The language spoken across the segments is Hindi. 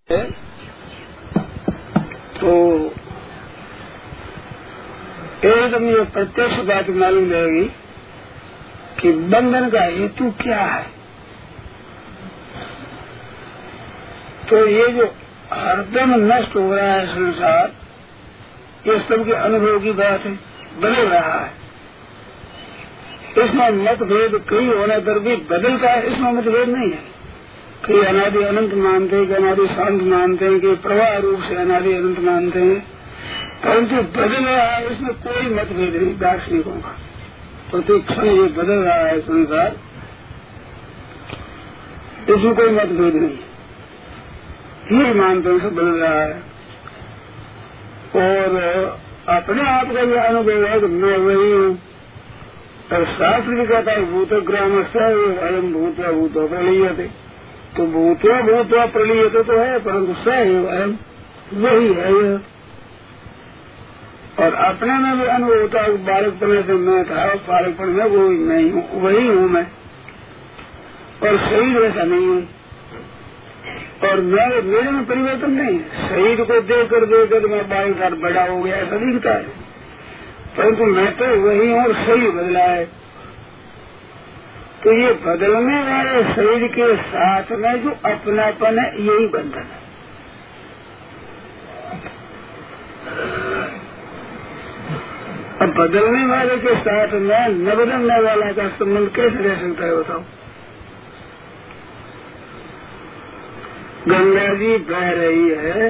तो एकदम ये प्रत्यक्ष बात मालूम रहेगी कि बंधन का हेतु क्या है। तो ये जो हरदम नष्ट हो रहा है संसार, ये सबके अनुभव की बात है, बदल रहा है। इसमें मतभेद कई होने पर भी बदलता है, इसमें मतभेद नहीं है। कई अनादि अनंत मानते हैं, कि अनादि शांत मानते हैं, कि प्रवाह रूप से अनादि अनंत मानते हैं, परंतु बदल रहा है, इसमें कोई मतभेद नहीं दार्शनिकों का। प्रत्येक क्षण ये बदल रहा है संसार, इसमें कोई मतभेद नहीं, ये मानते हैं सब बदल रहा है। और अपने आप का यह अनुभव है कि मैं वही हूँ। और शास्त्र भी कहता है भूतग्राम से अयम भूतवा भूतवा प्रलीयते, तो भूतवा भूतवा प्रलीयते तो है, परंतु स अयम वही है यह। और अपने में भी अनुभव होता है, बालकपन से मैं था, बालकपन में वो नहीं हूँ, वही हूँ मैं। और शरीर वैसा नहीं है, और मेरे में परिवर्तन नहीं है। शरीर को देकर मैं बालक बड़ा हो गया ऐसा दिखता है, परंतु मैं तो वही हूँ और शरीर बदला है। तो ये बदलने वाले शरीर के साथ में जो अपनापन है, यही बंधन है। अब बदलने वाले के साथ में न बदलने वाला का संबंध कैसे रह सकता है बताओ। गंगा जी बह रही है,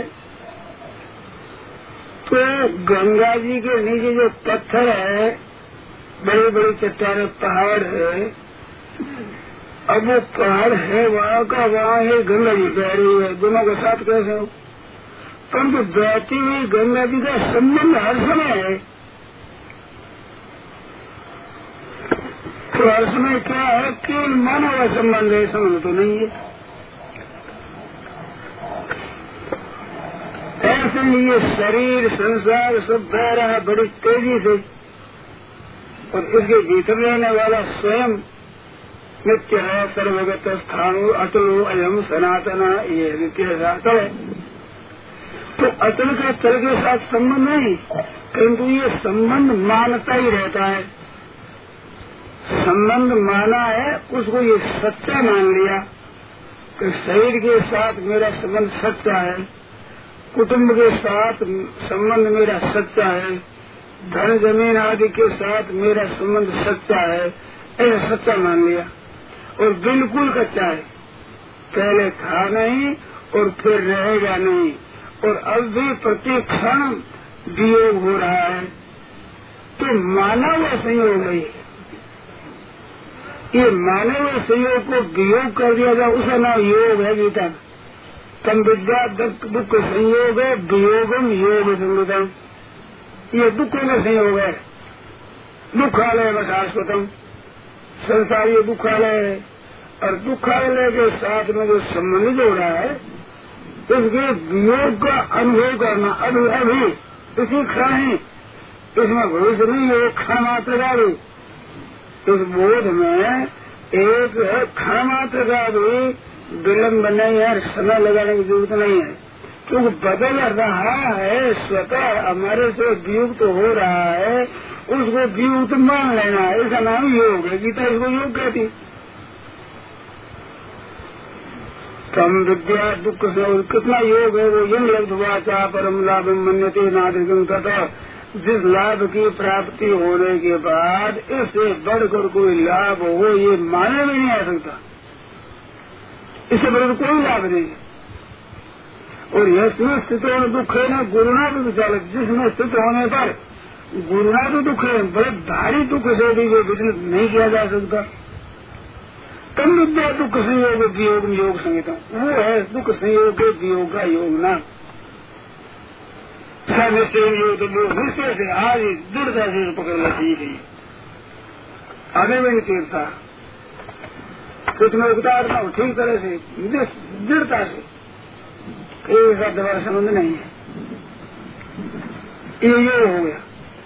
तो गंगा जी के नीचे जो पत्थर है, बड़े बड़े चट्टाने पहाड़ है, अब वो पहाड़ है वहाँ का वहाँ है, गंगा जी बह रही है, दोनों का साथ कैसे हो। परंतु बहती हुई गंगा जी का संबंध हर समय है। तो हर समय क्या है, केवल मानव का संबंध है, संबंध तो नहीं है। ऐसे ही ये शरीर संसार सब बह रहा है बड़ी तेजी से, और इसके भीतर रहने वाला स्वयं नित्य है, सर्वगत स्थानु अचलो अयम सनातन, ये नित्य अचल है। तो अचल का चल के साथ संबंध नहीं, किंतु ये संबंध मानता ही रहता है। संबंध माना है, उसको ये सच्चा मान लिया कि शरीर के साथ मेरा संबंध सच्चा है, कुटुंब के साथ संबंध मेरा सच्चा है, धन जमीन आदि के साथ मेरा संबंध सच्चा है, ऐसा सच्चा मान लिया। और बिल्कुल कच्चा है, पहले था नहीं और फिर रहेगा नहीं, और अब भी प्रति क्षण वियोग हो रहा है। तो माना हुआ संयोग है, ये माने हुए संयोग को वियोग कर दिया जाए, उसका नाम योग है गीता। तम विद्या दुख संयोग है, वियोगम योग संगतम। ये दुखों में संयोग है, दुखालय व शाश्वतम। संसार ये दुखालय है, और दुखालय के साथ में जो संबंध जोड़ा है, इसके वियोग का अनुभव करना अभी इसी क्षण ही, इसमें भविष्य नहीं है, क्षण मात्र का भी। इस बोध में एक क्षण मात्र का भी विलम्ब नहीं है, समय लगाने की जरूरत नहीं है, क्योंकि बदल रहा है स्वतः, हमारे से वियुक्त हो रहा है, उसको वियुक्त मान लेना है, इसका नाम योग है। गीता इसको योग कहती। कम विद्या दुख से कितना योग है वो, यम लब्धवाचा परम लाभ मन्यते नाधिकम तथा, जिस लाभ की प्राप्ति होने के बाद इससे बढ़कर कोई लाभ हो, ये माने में नहीं आ सकता, इससे बढ़कर कोई लाभ नहीं है। और यह स्थित होने दुख है ना, गुरुना भी विचालक, जिसमें स्थित होने पर गुरुना भी दुख है, बड़े भारी दुख से भी वो विचलित नहीं किया जा सकता। तम विद्या दुख संयोग वियोग योग संहिता, वो है दुख संयोग के वियोग का योग ना। योग तो निश्चय से आज दृढ़ता से पकड़ लेती गई, आगे में नहीं तीरता, कुछ में उतारता हूँ ठीक तरह से दृढ़ता से, एक साथ दवा संबंध नहीं है। ये हो गया।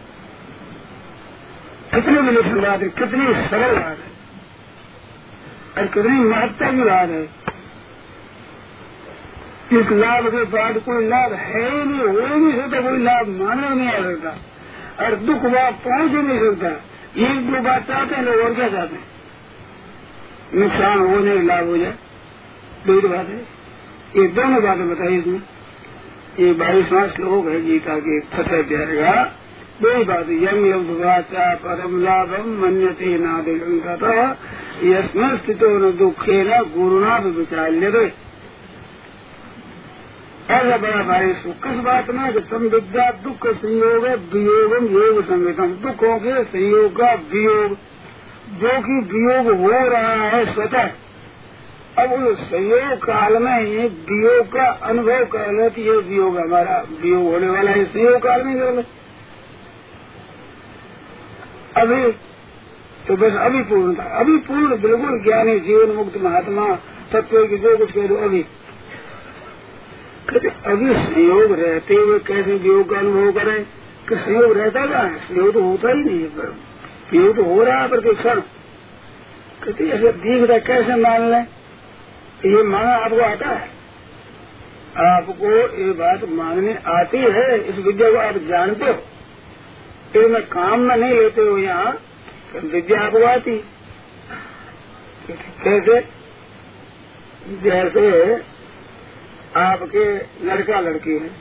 कितनी विलक्षण बात है, कितनी सरल बात है, और कितनी महत्ता की बात है। इस लाभ के बाद कोई लाभ है ही नहीं, हो ही नहीं सकता, कोई लाभ मानव नहीं आ सकता, और दुख वहां पहुंच ही नहीं सकता। ये दो बात चाहते हैं लोग, और क्या चाहते हैं? नुकसान हो जाए, लाभ हो जाए, दो ही बात है। ये दोनों बातें बताई इसमें। ये 22वां श्लोक है गीता के 6 अध्याय का। दो ही बात, यम लब्ध्वाचा परम लाभम मन्यते नादिगंगतः यस्मिन् स्थितो न दुखेन गुरुणा विचार्यते। ऐसा बड़ा भाई सुख किस बात में कि तुम विद्या दुख संयोग वियोगम योग संगतम, दुखों के संयोग का वियोग, जो कि वियोग हो रहा है स्वतः। अब उस संयोग काल में ये वियोग का अनुभव कर ले कि ये वियोग हमारा वियोग होने वाला है, संयोग काल में कर ले। अभी तो बस अभी पूर्ण था, अभी पूर्ण बिल्कुल ज्ञानी जीवन मुक्त महात्मा तत्व की जो कुछ कह दो अभी अभी संयोग रहते हुए कैसे वियोग का अनुभव करें कि संयोग रहता क्या है? संयोग तो होता ही नहीं है, वियोग तो हो रहा है प्रतिक्षण। कहते ऐसे दिख रहा कैसे मान लें? ये माना आपको आता है, आपको ये बात मानने आती है, इस विद्या को आप जानते हो, फिर मैं काम में नहीं लेते हो यहाँ, विद्या आपको आती। कैसे? जैसे आपके लड़का लड़की है,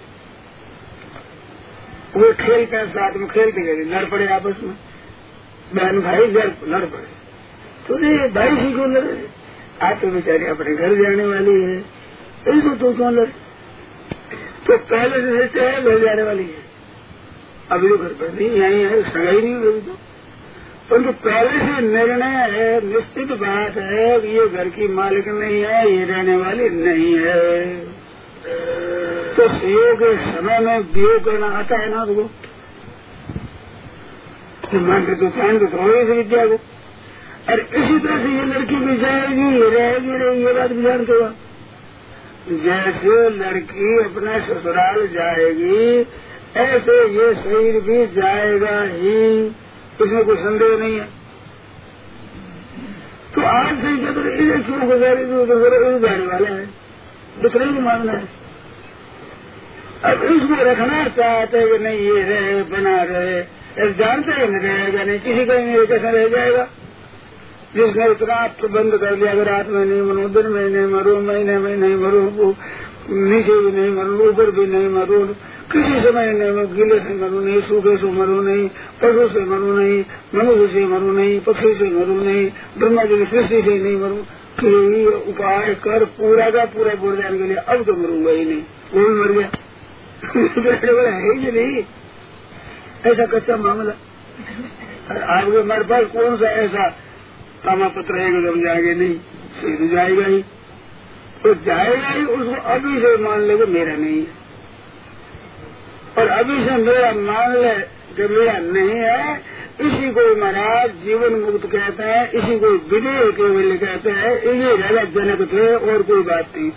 वो खेलते हैं, साथ में खेलते गए, लड़ पड़े आपस में, बहन भाई लड़ पड़े, तो ये भाई से क्यों लड़े? आप तो बेचारी अपने घर जाने वाली है, ऐसे तो क्यों लड़े? तो पहले से चाहे घर जाने वाली है, अभी तो घर पर नहीं, यही है, सगाई नहीं हुई तो, परंतु पहले से निर्णय है, निश्चित बात है, ये घर की मालिक नहीं है, ये रहने वाली नहीं है। तो संयोग के समय में वियोग करना आता है ना तुमको, मानते तो चाहें तो थोड़े इस विद्या को। और इसी तरह से ये लड़की भी जाएगी, रहेगी नहीं, ये बात भी जानते हो। जैसे लड़की अपना ससुराल जाएगी, ऐसे ये शरीर भी जाएगा ही, इसमें कोई संदेह नहीं है। तो आज से जब इधर क्यों गुजारी तो जाने वाला है, दूसरे ही मानना है। अब इसको रखना चाहते हैं कि नहीं ये रहे, बना रहे, जानते हैं न रहेगा नहीं, किसी का नहीं कैसा रह जाएगा। जिसने इतना प्रबंध कर लिया, अगर रात में नहीं मरू, दिन में नहीं मरू, महीने में नहीं मरू, नीचे भी नहीं मरू, ऊपर भी नहीं मरू, किसी समय नहीं मरू, गीले से मरू नहीं, सूखे से मरू नहीं, पशु से मरू नहीं, मनुष्य से मरू नहीं, पक्षी से मरू नहीं, ब्रह्मा जी की सृष्टि से नहीं मरू, कोई उपाय कर पूरा का पूरा बुरदान के लिए अब तो मरूंगा ही नहीं, वो भी मर गया है ही नहीं। ऐसा कच्चा मामला। आपके हमारे पास कौन सा ऐसा तामा पत्र है जब जाएगा नहीं, सीधे जाएगा ही, तो जाएगा ही, उसको अभी से मान लेगा मेरा नहीं है, और अभी से मेरा मान ले जब मेरा नहीं है, इसी को महाराज जीवन मुक्त कहते हैं, इसी को विदेह केवल कहते हैं, इसी राजा जनक थे और कोई बात नहीं।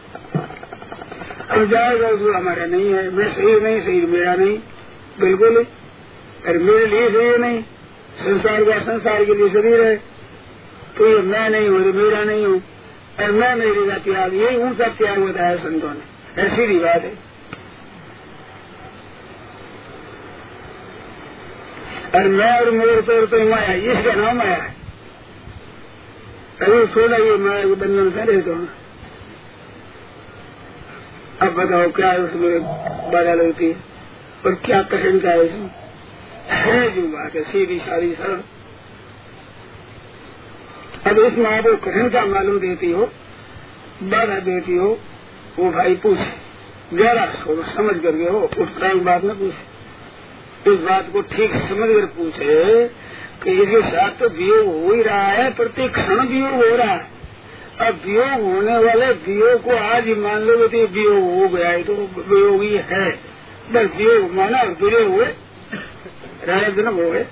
अब जाएगा उसको हमारा नहीं है, मैं सही नहीं, सही मेरा नहीं, बिल्कुल ही, और मेरे लिए सही नहीं, संसार का संसार के लिए शरीर है, तो ये मैं नहीं हूँ, मेरा नहीं हूँ, और मैं मेरे का त्याग, यही ऊंचा त्याग बताया संतों ने, ऐसी ही बात है। और मैं और मेरे तौर पर माया, इसका नाम माया है। अभी थोड़ा ये माया को बंधन करे तो अब बताओ क्या उसमें बाधा लगती है और क्या कठिनता है इसमें? है जो बात है सीधी सारी सरल। अब इसमें आपको कठिनता मालूम देती हो, बाधा देती हो, वो भाई पूछे, जरा समझ करके हो, उस टाइम बात में पूछे, इस बात को ठीक समझ कर पूछे कि इसके साथ तो वियोग हो ही रहा है, प्रत्येक क्षण वियोग हो रहा है। अब वियोग होने वाले वियोग को आज ही मान लो तो वियोग हो गया है, तो वियोग ही है, बस वियोग माना वियोग हुए, राय दिन हो गए,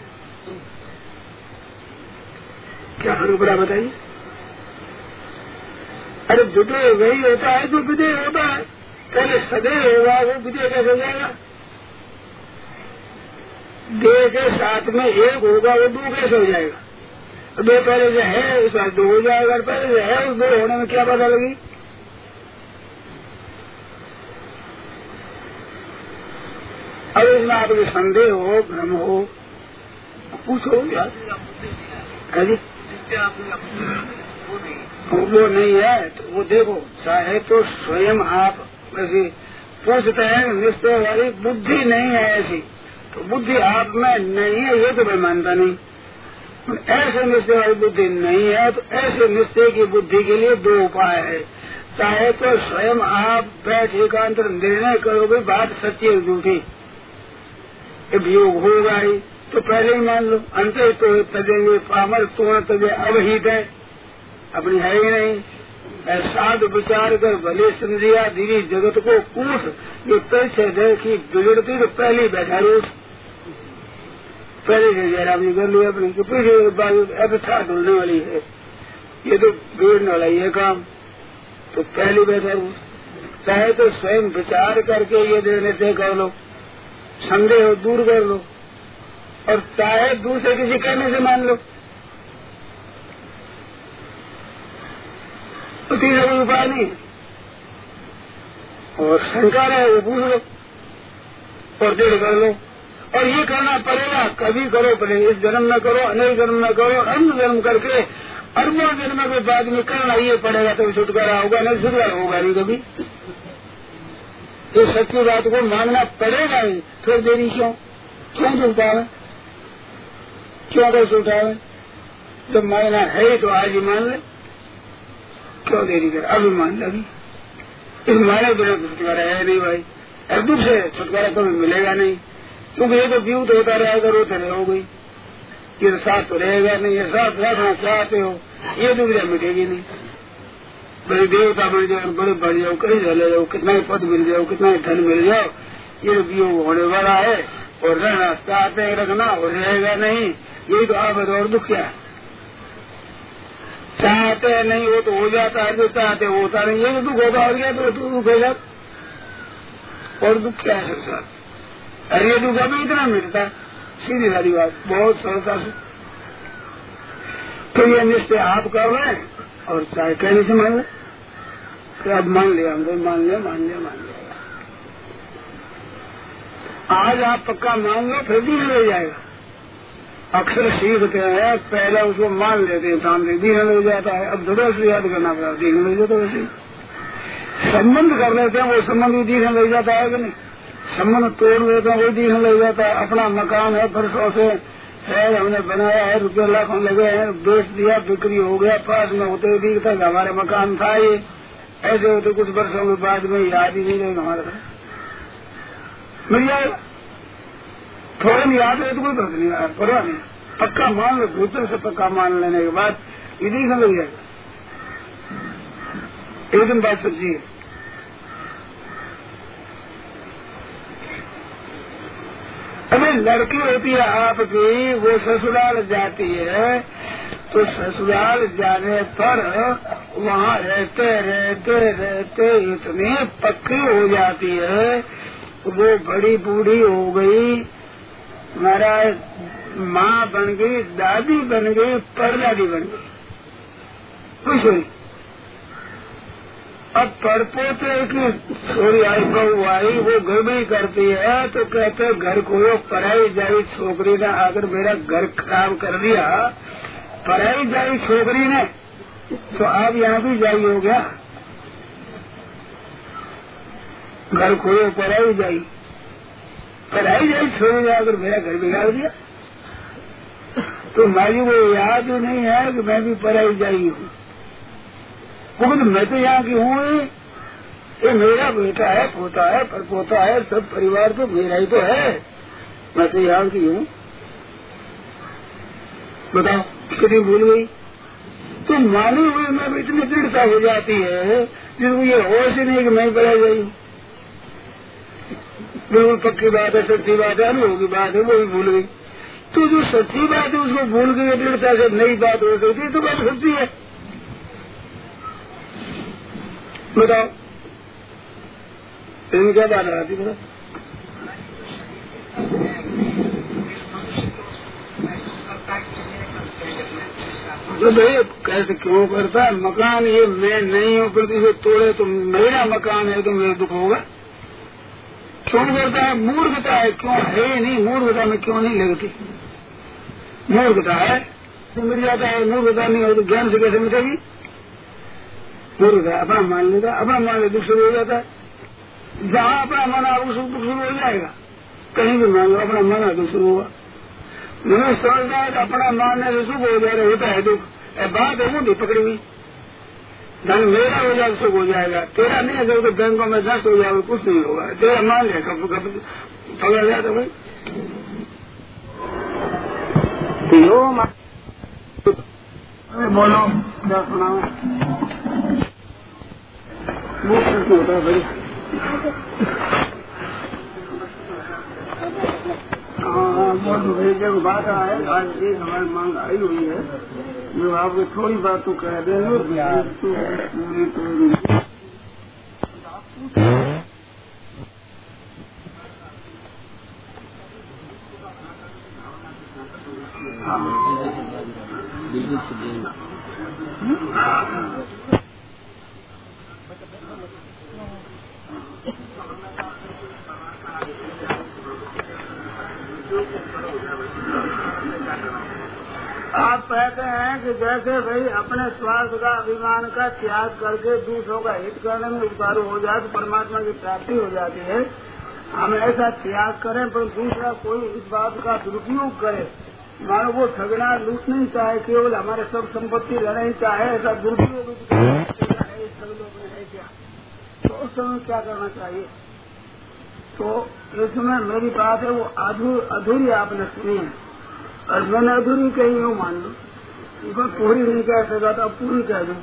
क्या बड़ा बताइए। अरे विदेह वही होता है जो विदेह होता है, पहले सदैव होगा, वो विदेह कैसे हो जाएगा? देह के साथ में एक होगा, वो दो कैसे हो जाएगा? दो पहले से है, इस बार दो हो जाएगा, पहले से है, उस दो होने में क्या पता लगी? अब इसमें आपके संदेह हो, भ्रम हो, पूछो यार। वो नहीं है तो वो देखो, चाहे तो स्वयं आप वैसे पूछते हैं, निश्चय वाली बुद्धि नहीं है ऐसी, तो बुद्धि आप में नहीं है ये तो मैं मानता नहीं। ऐसे निश्चय वाली बुद्धि नहीं है तो ऐसे निश्चय की बुद्धि के लिए दो उपाय है। चाहे तो स्वयं आप बैठ एकांत निर्णय करोगे बात सच्ची है झूठी, वियोग होगा ही तो पहले ही मान लो। अंत तो तजेंगे पामर तो तजे अवहित है, अपनी है ही नहीं। साध विचार कर भले समझिया धीरे जगत को कूट, ये पैसे देखी बिगड़ती तो पहले बैठा रूस, पहले से जयराम जी कर लिया अपने पीछे अब साथ ढूंढने वाली है, ये तो बिगड़ने वाला ये काम, तो पहले बैठा रूस। चाहे तो स्वयं विचार करके ये निर्णय कर लो, संदेह हो दूर कर लो, और चाहे दूसरे किसी कहने से मान लो, तो तीसरा कोई उपाय नहीं। और शंका है वो पूछ लो और दृढ़ कर लो, और ये करना पड़ेगा, कभी करो पड़ेगा, इस जन्म में करो, अनेक जन्म में करो, अन्य जन्म करके अरबों जन्म के बाद में करना ये पड़ेगा, तभी छुटकारा होगा, नहीं छुटकारा होगा नहीं कभी। इस सच्ची बात को मानना पड़ेगा ही, फिर देरी क्यों झूठा है, क्यों कैसे उठावे? जब मानना है तो आज ही मान ले, क्यों देरी कर, अभी मान लगी। इस माने बिना छुटकारा है नहीं भाई, और दुख से छुटकारा कभी मिलेगा नहीं, क्योंकि ये तो व्यूत होता रहेगा, रोते रहोगे, ये साथ तो रहेगा नहीं, ये साथ रखना चाहते हो, ये दुविधा मिटेगी नहीं। बड़े देवता बन जाओ, बड़े बढ़ जाओ, कहीं चले जाओ, कितना ही पद मिल जाओ, कितना ही धन मिल जाओ, ये वियोग होने वाला है, और रहना चाहते हैं रखना और रहेगा नहीं, यही तो आप और दुख क्या है। चाहते हैं नहीं वो तो हो जाता है, जो चाहते होता नहीं, ये दुख होगा, और क्या तो दुख हो जाता, और दुख क्या है संसार। अरे ये दुख अभी इतना मिलता, सीधी वाली बात, बहुत सरलता से। तो ये निश्चय आप कर रहे हैं, और चाहे कहने से मान ले, तो अब मान लिया हमको, मान लिया मान लिया मान लिया। आज आप पक्का मान लो, फिर भी ले जाएगा। अक्सर सीखते हैं, पहले उसको मान लेते हैं, सामने दीन ले जाता है, अब थोड़ा से याद करना पड़ा, दीन ले जाता है। वैसे संबंध कर लेते हैं, वो संबंध भी दीन ले जाता है कि नहीं, संबंध तोड़ लेते हैं, वो दीन ले जाता है। अपना मकान है, वर्षों से है, हमने बनाया है, रुपये लाखों लगे हैं, बेच दिया, बिक्री हो गया, पास में होते हुए तक हमारे मकान था, ये ऐसे होते कुछ वर्षों के बाद में याद ही नहीं रहेगा हमारे पास, मिल जाएगा। थोड़ा याद है तो कोई बात नहीं, परवाह नहीं, पक्का मान लो, दूसरे से पक्का मान लेने के बाद इधर से लग जाएगा, एकदम बात सच्ची है। अरे लड़की होती है आपकी, वो ससुराल जाती है, तो ससुराल जाने पर वहाँ रहते रहते रहते इतनी पक्की हो जाती है, वो बड़ी बूढ़ी हो गई, महाराज माँ बन गई, दादी बन गई, परदादी बन गई, कुछ नहीं। अब परपोते की छोरी आई, बहू आई, वो गड़बड़ी करती है, तो कहते घर को पढ़ाई जाई छोकरी ने आकर मेरा घर खराब कर दिया, पढ़ाई जाई छोकरी ने, तो आप यहाँ भी जाई हो गया, घर को पढ़ाई जाई, पढ़ाई जाई छोरी ने आकर मेरा घर बिगाड़ दिया, तो माली वो याद नहीं है कि मैं भी पढ़ाई जाई हूँ, क्योंकि मैं तो यहाँ की हूँ, ये मेरा बेटा है, पोता है, परपोता है, सब परिवार तो मेरा ही तो है, मैं तो यहाँ की हूँ। बताओ कितनी भूल गई। तो मानी हुई में भी इतनी दृढ़ता हो जाती है, जिसको ये होश ही नहीं कि मैं पढ़ा गई। बिल्कुल पक्की बात है, सच्ची बात है, अनुभव की बात है, वो भी भूल गई। तो जो सच्ची बात है उसको भूल गई, दृढ़ता से नई बात हो सकती है, तो बात सच्ची है। बताओ इनमें क्या बात आती है? तो भाई कैसे क्यों करता है? मकान ये मैं नहीं हूँ, प्रति से तोड़े तो मेरा मकान है, तो मेरे दुख होगा। क्यों करता है? मूर्खता है। क्यों है नहीं, मूर्खता में क्यों नहीं लगती? मूर्खता है तो मिट जाता है, मूर्खता नहीं हो तो ज्ञान से कैसे मिटेगी? मूर्खता है, अपना मान लेता, अपना मान ले दुख शुरू हो जाता है। जहाँ अपना माना दुख शुरू हो जाएगा, कहीं भी मान लो अपना माना दुख शुरू हुआ। मैंने समझना है तो अपना मानने से सुख हो जाएगा, होता है दुख। बात है वो नहीं पकड़ी हुई, धन मेरा हो जाए सुख हो जाएगा, तेरा नहीं अगर तो बैंकों में नष्ट हो जाएगा, कुछ नहीं होगा। तेरा मान ले कब पकड़ा जाए तो भाई बोलो क्या सुनाओ? वो प्रश्न होता है भाई। हाँ बोलो भाई, जब बात आए आज एक हमारी मांग आई हुई है जो आपको थोड़ी बात तो कह देंगे। आप कहते हैं कि जैसे भाई अपने स्वार्थ का अभिमान का त्याग करके दूसरों का हित करने में उतारू हो जाए तो परमात्मा की प्राप्ति हो जाती है। हम ऐसा त्याग करें पर दूसरा कोई इस बात का दुरुपयोग करे, मानो वो ठगना लूट नहीं चाहे, केवल हमारे सब संपत्ति लेना ही चाहे, ऐसा दुरुपयोग सब लोग है क्या, तो उस समय क्या करना चाहिए? तो इसमें मेरी बात है वो अधूरी आपने सुनी है और मैंने अधूरी कही हूँ, मान लो उनको पूरी नहीं कह सका तो अब पूरी कह दूं।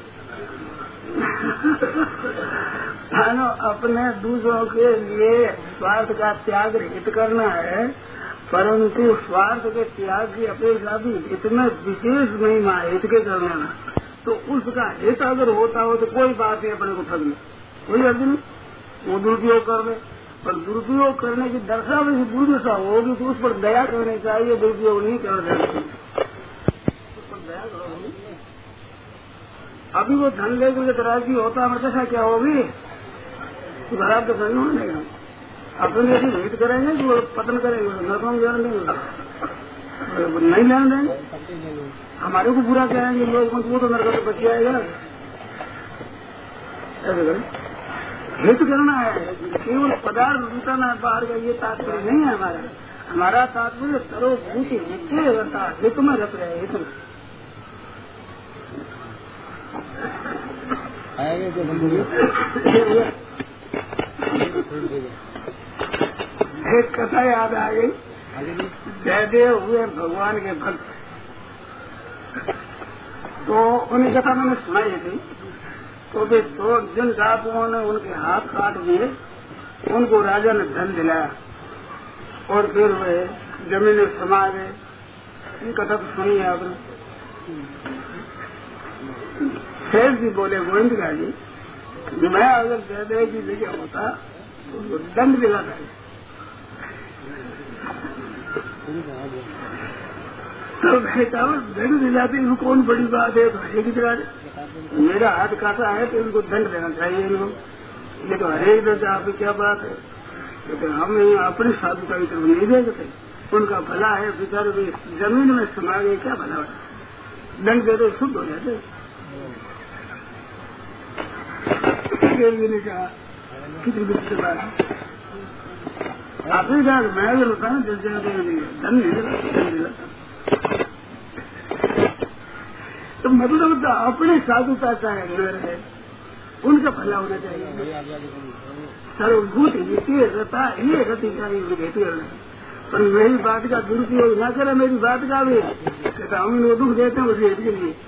अपने दूसरों के लिए स्वार्थ का त्याग हित करना है, परंतु स्वार्थ के त्याग की अपेक्षा भी इतने विशेष महिमा है हित के करने में, तो उसका हित अगर होता हो तो कोई बात नहीं अपने को ठगने, कोई अर्थ नहीं, वो दुरुपयोग कर ले। पर दुरुपयोग करने की दर्शा में दुर्दशा होगी तो उस पर दया करनी चाहिए, दुरुपयोग नहीं कर देना, उस पर दया करोगी। अभी वो धन लेकर तराजी होता है दशा क्या होगी? तो खराब तो नहीं होने का, अपने यदि हित करेंगे तो वो पतन करेंगे, नरकों में ज्ञान देंगे, नहीं ध्यान देंगे, हमारे को बुरा कहेंगे लोग, वो तो नरकों से बच जाएगा। ऐसे करें, हित करना है, केवल पदार्थ लूटाना बाहर का ये तात्पर्य नहीं है हमारा। हमारा तात्पर्य सर्वभूति नित्य रहता है, हित में रख रहे, हित में। एक कथा याद आ गई, जयदेव हुए भगवान के भक्त, तो उन्हें कथा मैंने सुनाई थी। तो वे 2 दिन डाकुओं ने उनके हाथ काट दिए, उनको राजा ने धन दिलाया और फिर वे जमीन में समा गए। ये कथा तो सुनी है आपने। शेष जी बोले गोविंद जी, मैं अगर जयदेव की जगह होता तो उनको दंड दिलाता है। तो बेटा दंड दिलाते इनको कौन बड़ी बात है, तो हरेक दिला दे, मेरा हाथ काटा है तो इनको दंड देना चाहिए इनको, ये तो हरेक देता, आपकी क्या बात है? लेकिन हम अपनी साधुता की तरफ नहीं देखते, उनका भला है, बेचारे भी जमीन में समा गए, क्या भला है? दंड दे दो शुद्ध हो जाते। ने कहा कितनी दुख से बात आपने कहा मैं अगर होता ना जल जगह धन नहीं दिला, तो मतलब अपने साधुता चाहे न रहे, उनका भला होना चाहिए। सर्वभूत ये रहता ये गति चाहिए, पर मेरी बात का दुरुपयोग न करे, मेरी बात का भी कहता हम इनको दुख देते हैं उसे के लिए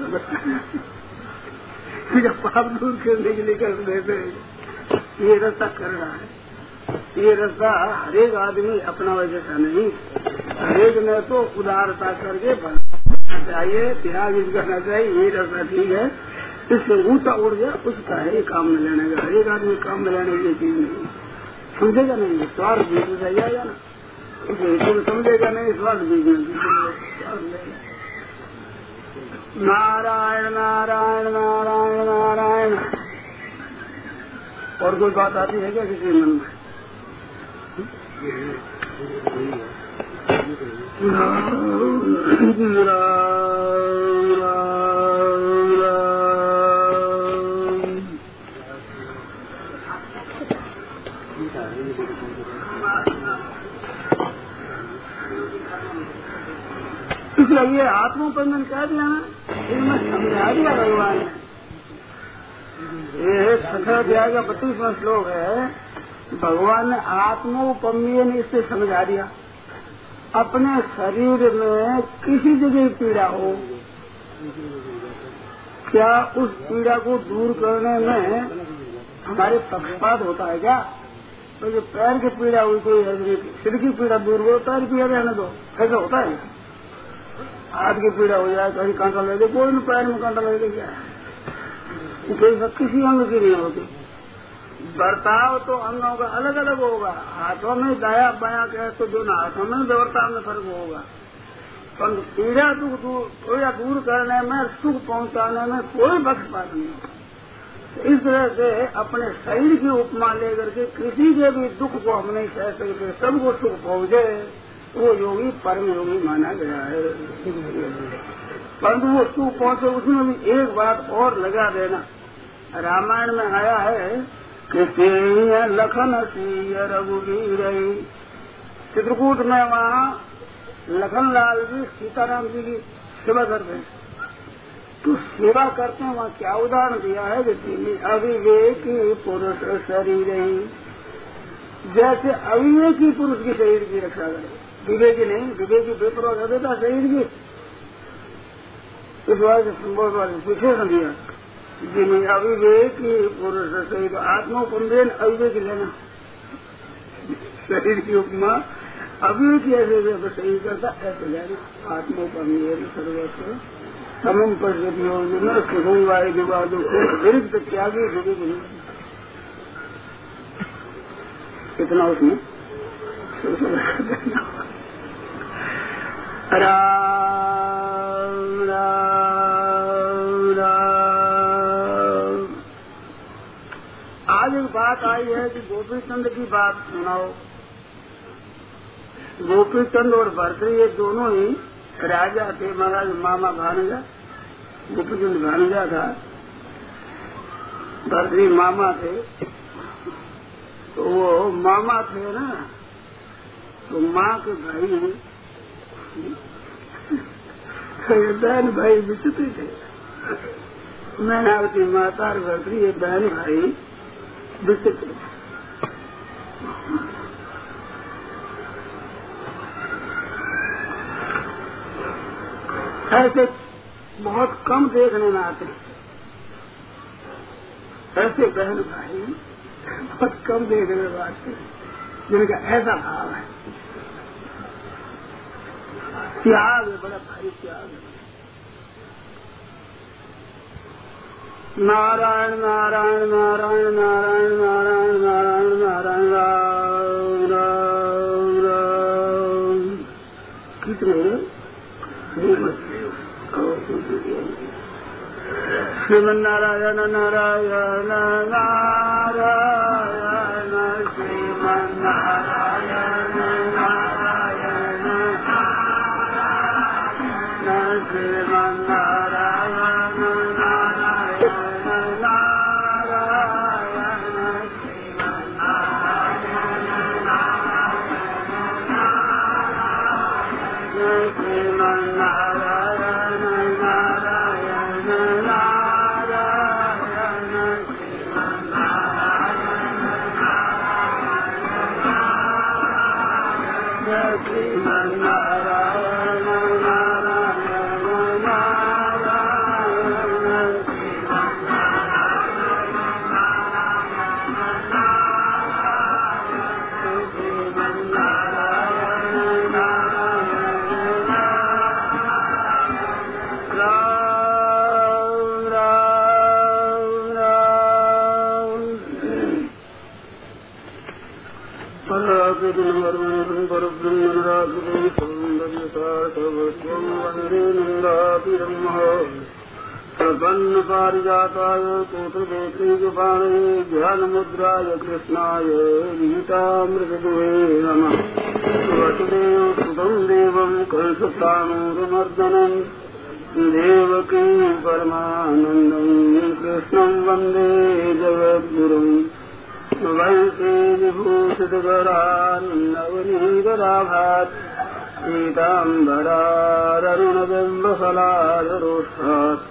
पाप दूर करने के लिए कर देते हैं। ये रास्ता कर रहा है, ये रास्ता हरेक आदमी अपना वजह नहीं, हरेक ने तो उदारता करके बनना चाहिए, त्याग करना चाहिए, ये रास्ता ठीक है। इससे ऊंचा उड़ गया उसका है काम में लेने का, हरेक आदमी काम में लेने की चीज नहीं समझेगा, नहीं स्वार्थ बीच में जाएगा ना, उसे समझेगा नहीं, स्वार्थ बीच में। नारायण नारायण नारायण नारायण। और कोई बात आती है क्या किसी मन में? इसलिए आत्मोपन्नन कह दिया ना, इनमें समझा दिया भगवान ने। ये 6 अध्याय का 32वां श्लोक है। भगवान ने आत्मोपम्यन इससे समझा दिया। अपने शरीर में किसी जगह पीड़ा हो, क्या उस पीड़ा को दूर करने में हमारे पक्षपात होता है क्या? तो जो पैर की पीड़ा हुई, कोई सिर की पीड़ा दूर हो, पैर की रहने दो, कैसा होता है? हाथ की पीड़ा हो जाए, कहीं कांटा लगे, कोई नहीं पैर में कांटा लगे क्या? किसी अंग की नहीं होती। बर्ताव तो अंगों का अलग अलग होगा। हाथों में दाया बाया कहे तो दोनों हाथों में बर्ताव में फर्क होगा, पर पीड़ा दूर करने में, सुख पहुंचाने में कोई पक्षपात नहीं होगा। इस तरह से अपने शरीर की उपमा लेकर के किसी के भी दुख को हम नहीं सह सकते, सबको सुख पहुंचे, वो योगी परम योगी माना गया है। परंतु वो सुख पहुंचे, उसमें भी एक बात और लगा देना। रामायण में आया है कि लखन सिंह रघुवीर, चित्रकूट में वहाँ लखनलाल जी सीताराम जी की सेवा करते हैं। तो सेवा करते हैं, वहाँ क्या उदाहरण दिया है कि अविवेकी पुरुष शरीर ही, जैसे अविवेकी पुरुष की शरीर की रक्षा करे, विवेकी नहीं, विवेकी बेपरवाह कर देता शरीर की। इस बात से संबोध वाले विशेषण दिया जिन्हें अविवेकी पुरुष शरीर, आत्मोपम्यन अविवेकी लेना, शरीर की उपमा अविवेकी ऐसे शरीर करता ऐसे जाए। आत्मोपम्यन सर्वस्व समम पर सुखंगाय विवादों विरुद्ध त्यागी विवेक। कितना उसमें राम राम राम। आज एक बात आई है कि गोपी चंद की बात सुनाओ। गोपी चंद और भरतरी ये दोनों ही राजा थे। महाराज मामा भानुजा, गोपी चंद भानुजा था, भरतरी मामा थे। तो वो मामा थे ना, तो माँ के भाई बहन भाई विचित्र थे। मैंने आपकी माता और भरतरी ये बहन भाई विचित्र। ऐसे बहुत कम देखने में आते, ऐसे बहन भाई बहुत कम देखने में आते जिनका ऐसा भाव है। त्याग है, बड़ा भारी त्याग है। नारायण नारायण नारायण नारायण नारायण नारायण नारायण राम राम राम। कितने श्रीमन्नारायण नारायण नारायण श्रीमन्नारायण नारायण श्रीमन्नारायण नारायण नारायण श्रीमन्नारायण श्रीमन्नारायण नारायण नारायण श्रीमन्नारायण वंदे नंदातिरम्ह प्रपन्न पारिजाताय तोत्रवेत्रैकपाणये ज्ञानमुद्राय कृष्णाय गीतामृतदुहे नमः। वसुदेवसुतं देवं कंसचाणूरमर्दनं देवकीं परमानन्दं कृष्णं वन्दे जगद्गुरुं। वंशे विभूषितकरान्नवनीतराभात् पीताम्बराररुणबिम्बफलारोष्ठात्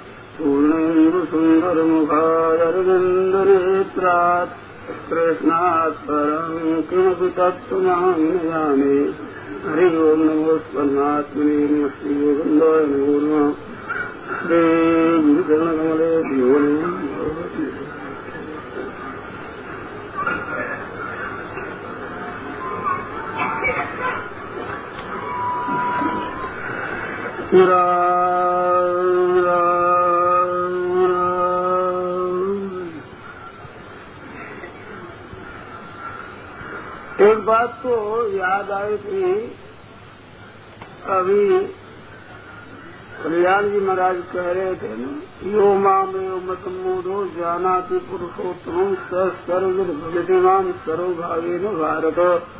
पूर्णेन्दुसुन्दरमुखादरविन्दनेत्रात् कृष्णात् परं किमपि तत्त्वमहं न जाने। हरि ओं नमो परमात्मने नमः श्रीगोविन्दाय नमो नमः। श्रीगुरुचरणकमलेभ्यो नमः। एक बात तो याद आई थी, अभी कल्याण जी महाराज कह रहे थे ना, यो माम मतमूढ़ो जानाति पुरुषोत्तम सर्वभगतिमान सर्वभावेन भारत।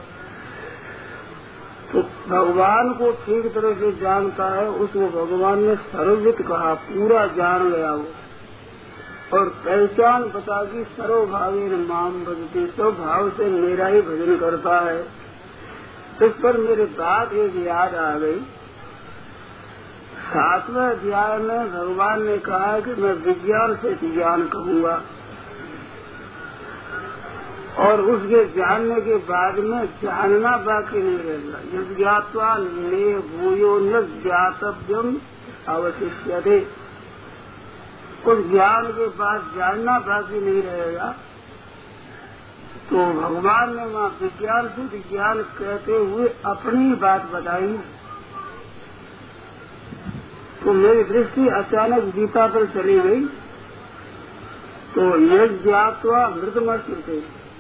तो भगवान को ठीक तरह से जानता है, उसको भगवान ने सर्ववित कहा, पूरा जान गया वो, और पहचान बता की सर्वभावेन माम भजते, सब भाव से मेरा ही भजन करता है। इस पर मेरे बात एक याद आ गई। 7वें अध्याय में भगवान ने कहा कि मैं विज्ञान से ज्ञान कहूँगा, और उसके जानने के बाद में जानना बाकी नहीं रहेगा। यज्ञात्वा ने भूयो न ज्ञातव्यम अवशिष्यते, उस ज्ञान के बाद जानना बाकी नहीं रहेगा। तो भगवान ने वहाँ विज्ञान से विज्ञान कहते हुए अपनी बात बताई। तो मेरी दृष्टि अचानक गीता पर चली गई। तो यज्ञात्वा मृतमस्ते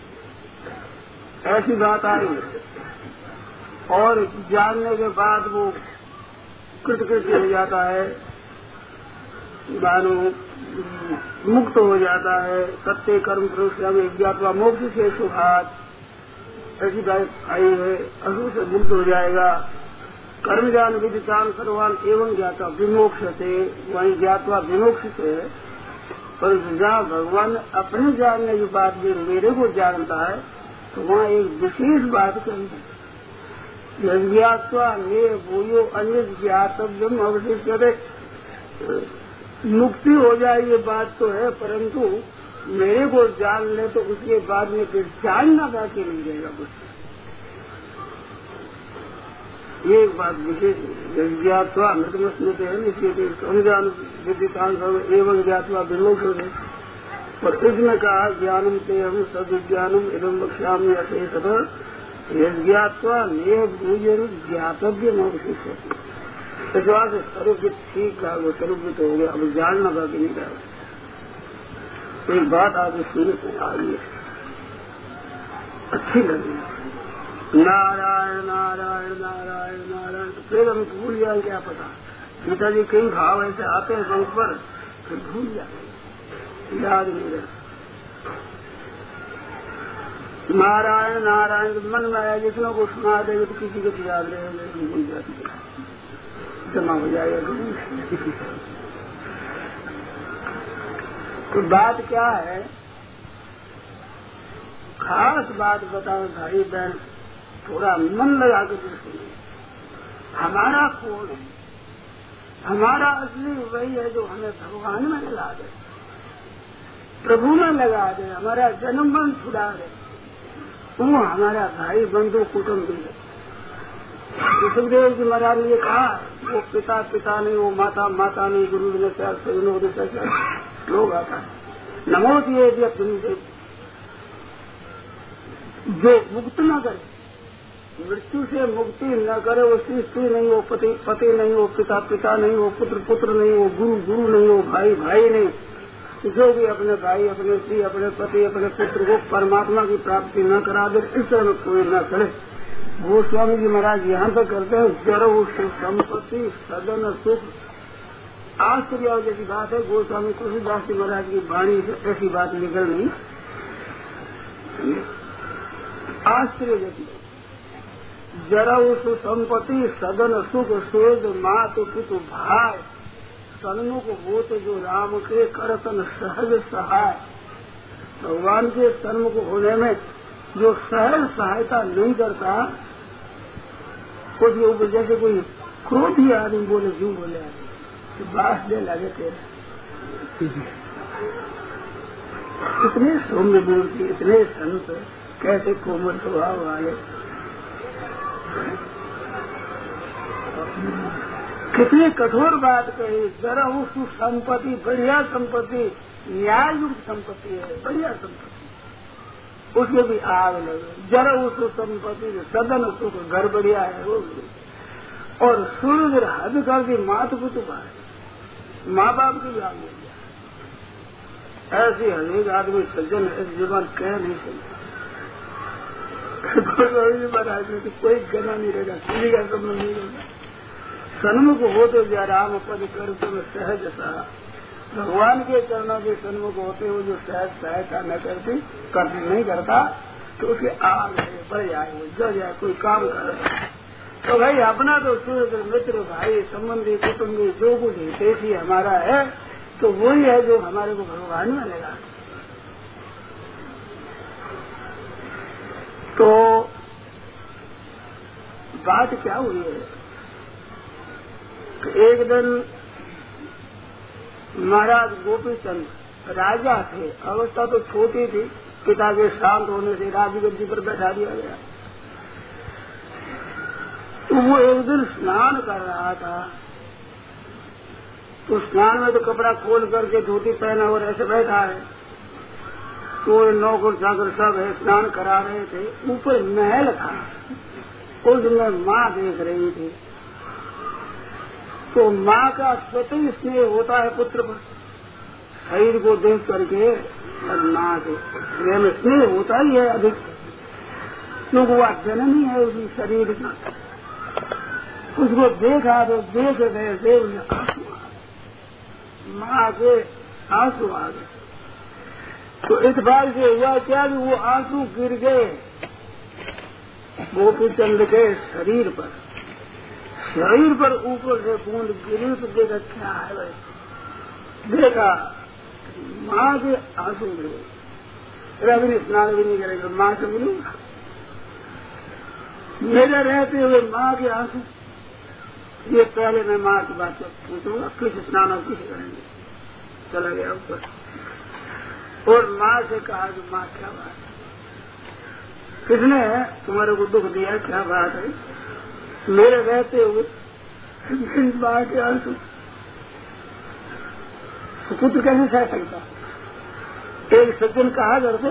ऐसी बात आई, और जानने के बाद वो कृतकृत्य हो जाता है, मानो मुक्त हो जाता है। सत्य कर्म पुरुषम यज्ञात्वा मोक्ष से सुखात, ऐसी बात आई है। असुर से मुक्त हो जाएगा। कर्म ज्ञान विदितान सर्वान एवं ज्ञाता विमोक्ष से, वहीं ज्ञात्वा विमोक्ष से। पर जहाँ भगवान अपने जानने की बात भी मेरे को जानता है, तो वहाँ एक विशेष बात कही, यज्ञात्वा ने भूयो अन्य ज्ञातव्यम अवशिष्यते। मुक्ति हो जाए ये बात तो है, परंतु मेरे को जान ले तो उसके बाद में फिर जानना बाकी नहीं रहेगा कुछ। ये एक बात विशेष ज्ञात्वा मृतमस्मृत है, इसलिए अनुजान विदितान एवं ज्ञात्वा विमोक्ष है। और इसमें कहा ज्ञानम ते हम सद्विज्ञानम इदम वक्ष्यामि अशेषतः यज्ञात्वा ने भूयन ज्ञातव्यम अवशिष्यते। विश्वास स्वरूपित ठीक है, वो स्वरूपित हो गया, अब जानना बाकी नहीं रहा। एक बात आपको सुनने में आ रही है, अच्छी लगी, नारायण नारायण नारायण नारायण। फिर हम भूल जाए, क्या पता गीता जी कई भाव ऐसे आते हैं पंख पर, फिर भूल जाए, याद नहीं रहता। नारायण नारायण मन में आया, जितनों को सुना देगा तो किसी को याद रहेगा, भूल जाती है, जमा हो जाएगा। तो बात क्या है, खास बात बताओ भाई बहन, थोड़ा मन लगा के सुनिए। हमारा कौन है? हमारा असली वही है जो हमें भगवान में लगा दे, प्रभु में लगा दे, हमारा जन्म मन छुड़ा दे। वो हमारा भाई बंधु कुटुंब है। सुखदेव जी महाराज ने कहा, वो पिता पिता नहीं, वो माता माता नहीं, गुरु ने लोग आता है। नमो दिए जो मुक्त न करे, मृत्यु से मुक्ति न करे, वो स्त्री नहीं, वो पति पति नहीं, वो पिता पिता नहीं, वो पुत्र पुत्र नहीं, वो गुरु गुरु नहीं, वो भाई भाई नहीं, जो भी अपने भाई अपने स्त्री अपने पति अपने पुत्र को परमात्मा की प्राप्ति न करा दे, इस तरह कोई न करे। वो स्वामी जी महाराज यहाँ तक करते हैं, जरो संपत्ति सदन सुख आश्चर्य जैसी बात है। गोस्वामी तुलसीदास जी महाराज की वाणी से ऐसी बात निकल नहीं, आश्चर्य जैसी। जरा उस संपत्ति सदन सुख सोज मात पुत भाई, सन्मुख होते जो राम के करतन सहज सहाय। भगवान के सन्मुख होने में जो सहज सहायता नहीं करता, उसके ऊपर जैसे कोई क्रोधी आदमी बोले, क्यों बोले आदमी बास दे लगे तेरे। इतने सौम्य मूर्ति, इतने संत, कैसे कोमल स्वभाव वाले, कितनी कठोर बात कही। जरा उस संपत्ति, बढ़िया संपत्ति, न्याय युक्त संपत्ति है, बढ़िया संपत्ति, उसमें भी आग लगे। जरा उस संपत्ति सदन सुख, घर बढ़िया है वो भी, और सूर्य हद कर दी मात पुत भाई, माँ बाप की भी आग लग गया। ऐसे अनेक आदमी सज्जन इस जीवन कह नहीं सकते। महाराज में तो कोई गना नहीं रहेगा, किसी का संबंध नहीं रहेगा। सन्मुख होते जा राम पद कर तुम सहज सा। भगवान के चरणों के सन्मुख होते हुए जो सहज सहायता न करती, नहीं करता, तो उसके आग है, बढ़ जाए, वो जल जाए, कोई काम कर। तो भाई अपना तो सूर्य मित्र भाई संबंधी कुटुंबी जो कुछ हितैषी हमारा है, तो वही है जो हमारे को भगवान में लगा। तो बात क्या हुई है कि एक दिन महाराज गोपीचंद राजा थे, अवस्था तो छोटी थी, पिता के शांत होने से राजगद्दी पर बैठा दिया गया। तो वो एक दिन स्नान कर रहा था, तो स्नान में तो कपड़ा खोल करके धोती पहना और ऐसे बैठा है। तो नौकर चाकर सब है, स्नान करा रहे थे। ऊपर महल था, उसमें माँ देख रही थी। तो माँ का स्वतः स्नेह होता है पुत्र पर, शरीर को देख करके, और माँ के प्रेम में स्नेह होता ही है अधिक, क्योंकि वो जननी है उसी शरीर का। उसको देखा तो देख गए देव ने आंसू आ गए, माँ के आंसू आ गए। तो इस बार से हुआ क्या कि वो आंसू गिर गए गोपीचंद के शरीर पर। शरीर पर ऊपर से बूंद गिरी तो देखा क्या है भाई, देखा माँ के आंसू गिरे। रवि स्नान भी नहीं करेगा, माँ से बोलूंगा मेरे रहते हुए माँ के आंसू। ये पहले मैं माँ की बात पूछूंगा, किस स्नान और किस करेंगे। चला गया ऊपर और माँ से कहा कि माँ क्या बात है, किसने तुम्हारे को दुख दिया, क्या बात है। मेरे रहते हुए मेरी माँ के आंसू पुत्र कैसे सह सकता। एक सज्जन कहा करते,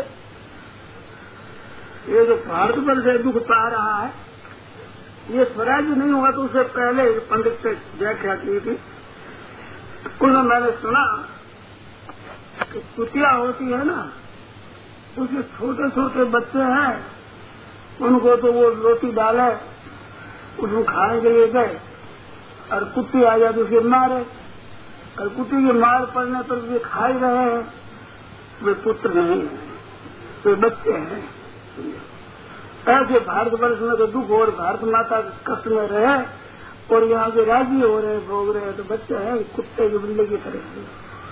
ये जो भारत पर से दुख पा रहा है, ये स्वराज्य नहीं हुआ तो उससे पहले पंडित से व्याख्या की थी। उन्होंने मैंने सुना कि कुतिया होती है ना, उसके छोटे छोटे बच्चे हैं, उनको तो वो रोटी डाले, उसको खाने के लिए गए और कुत्ती आ जाती उसे मारे, और कुत्ती की मार पड़ने पर वे खा ही रहे हैं। वे पुत्र नहीं है, वे बच्चे हैं। ऐसे भारतवर्ष में तो दुख और भारत माता कष्ट में रहे और यहाँ के राजी हो रहे, भोग रहे, तो बच्चे हैं कुत्ते की बिल्ली की तरह से,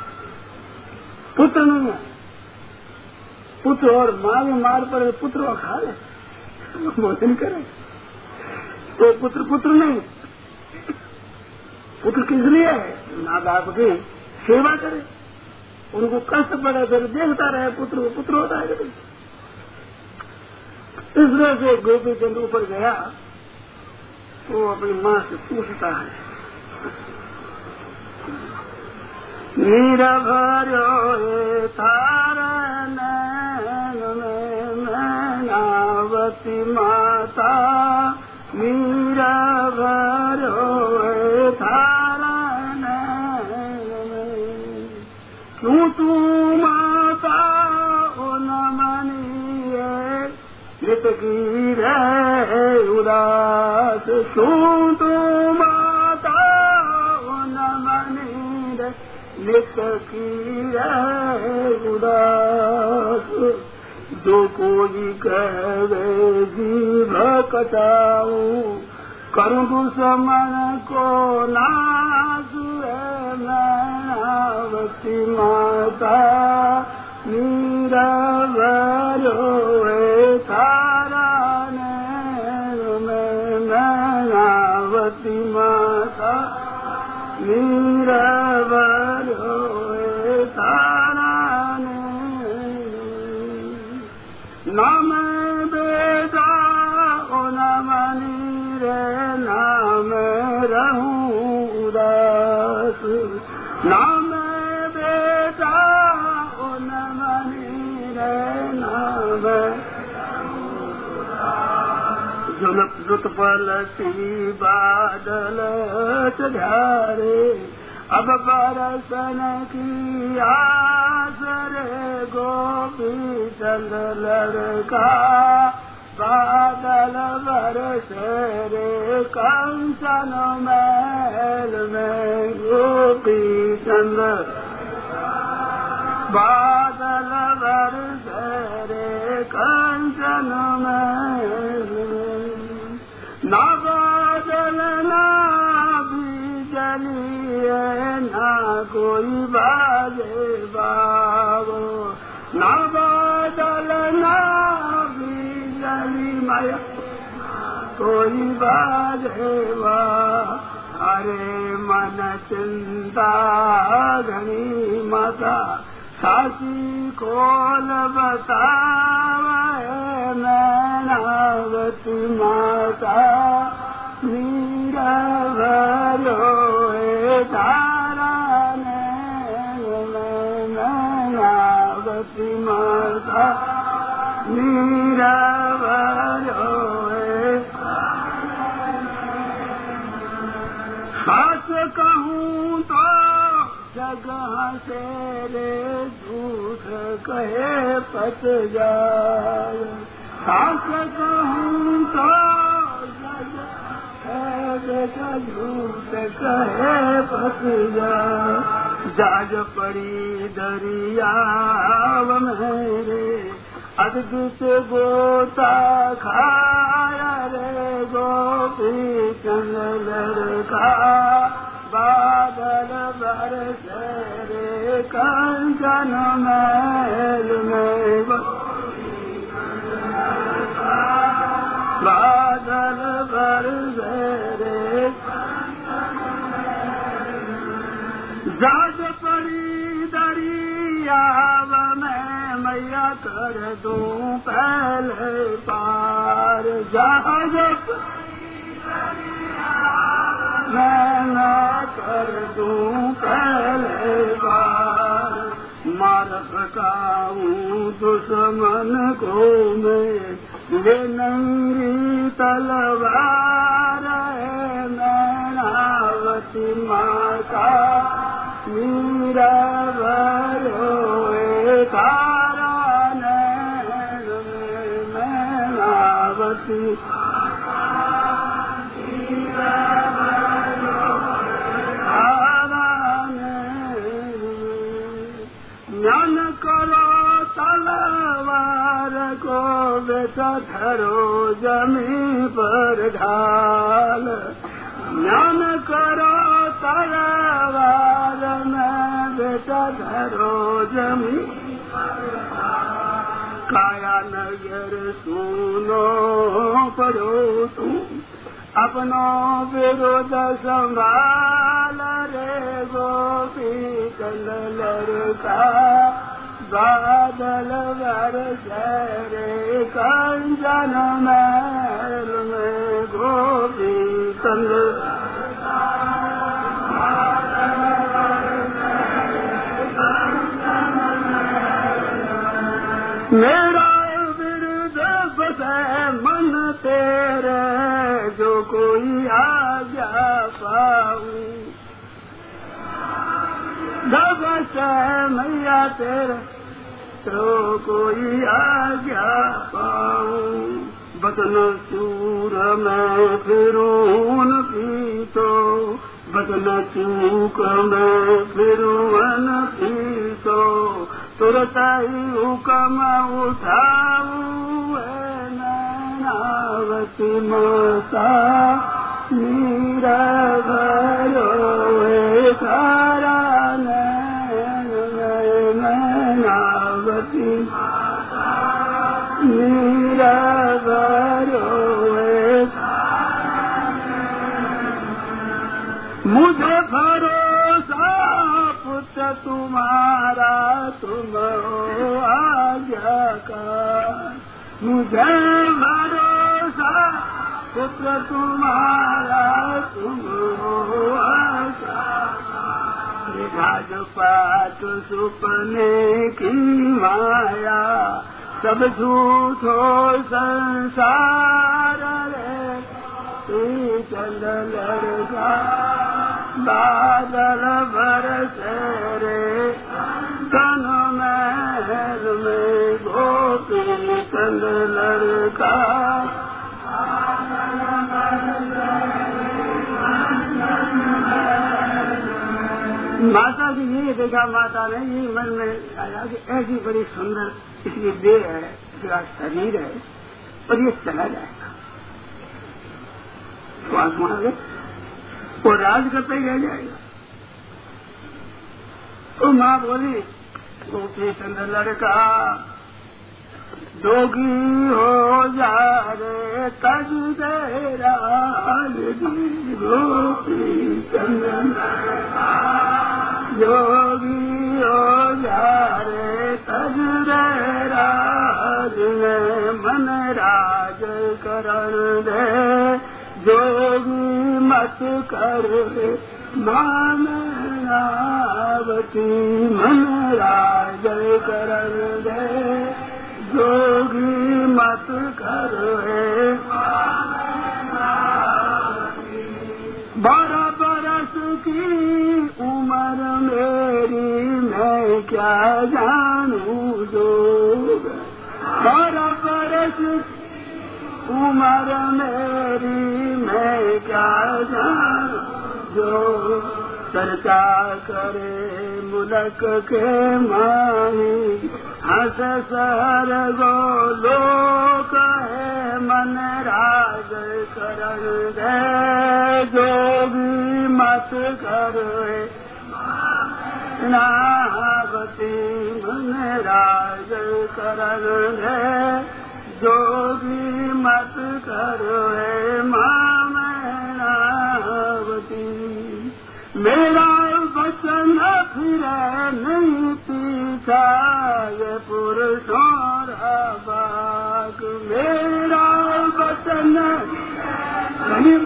पुत्र नहीं है। पुत्र और माँ की मार पर पुत्र खा ले, भोजन करे, तो पुत्र पुत्र नहीं। पुत्र किस लिए है? माँ बाप की सेवा करे, उनको कष्ट पड़े फिर देखता रहे पुत्र को, पुत्र होता है। इस तरह से गोपीचंद ऊपर गया तो अपनी माँ से पूछता है, मीरा भरो तारा नैन में मैनावती माता, मीरा भरो तारा नैन में, क्यों तू माता ओ न मनिए नित की रहे उदास, क्यों तू माता ओ न मनिए नित की उदास। जो कोई कहे जीभ कटाऊं, करूं दुश्मन को नाश है मैनावती माता। मीरा भरोए तारा नैन में मैनावती माता। मीरा भरोए तारा नाम बेटा ओ नमनी रे नाम रहूं उदास। नाम बेटा ओ नमनी रे नाम जुलत पलटी बादल चढ़ारे। अब बरसन की आस रे गोपी चंद लड़का। बादल बरस रे कंचन महल में गोपी चंद। बादल बरस रे कंचन महल में। ना बादल ना बिजलिए ना कोई बाजे बाबो। ना बादल ना बिजली माया कोई बाजे बा। अरे मन चिंता घनी माता। साची खोल बतावे मैनावती माता। मीरा भरोए तारा नैन में मैनावती माता। मीरा भरोए। सच कहूँ तो जगह से रे झूठ कहे पत जाए। सच कहूँ तो जगह झूठ कहे पत जाए। जाज पड़ी दरियाव मेरे अद्भुत गोता खाया रे गोपी चंद लड़का। बादल बरस रे कंचन महल में। बादल बरस रे जाज पड़ी दरियाव में मैया कर दूं पहले पार। जहाज मैं कर दूं पहले बार। मार सकाऊं दुश्मन को मैं ये नंगी तलवार है मैनावती माता। मीरा भरोए तारा नैन में मैनावती। ज्ञान करो तलवार को बेटा धरो जमीन पर ढाल। ज्ञान करो तलवार में बेटा धरो जमीन। काया नगर सुनो पढ़ो तुम अपनो विरोध संभाल रे गोपी चंद लड़का। बादल बरस रे कंचन महल में गोपी चंद। मेरा विरुद्ध बसे मन तेरे जो कोई आज्ञा पाऊं। दबस मैया तेरे तो कोई आज्ञा पाऊं। बदन सूर में फिरूं की तो बदन चूक में फिरुवन पीसो तुरत ही हुक्म उठाऊ नैनावती माता मीरा भरो तारा नैनावती मीरा भरो मुझे भरोसा पुत्र तुम्हारा तुम हो आज्ञाकार मुझे भरोसा पुत्र तुम्हारा तुम हो आज्ञाकार राजपाट सुपने की माया सब झूठो संसार रे चंद लड़का बादल बरस रे तन महल में गोपी चंद लड़का माता जी ये देखा माता ने ये मन में आया कि ऐसी बड़ी सुंदर इसकी देह है इसका शरीर है और ये चला जाएगा तो आत्मा वो राज करते ही रह जाएगा। तो माँ बोली गोपी चंद लड़का जोगी हो जा रे तज दे राज गोपी चंद लड़का जोगी हो जा रे तज दे राज मन राज करण दे जोगी मत कर मानवती मन राज करण दे जोगी मत कर 12 बरस की उम्र मेरी मैं क्या जानूं जोग 12 बरस उम्र मेरी मैं क्या जानूं जो चर्चा करे मुल्क के माही हंस सर गो लोक है मन राज करण दे जोगी मत करे नावती मन राज करण दे जोगी मत करो मामनावती मेरा वचन फिर नहीं पीछा ये पुरुषों बाग मेरा वचन नहीं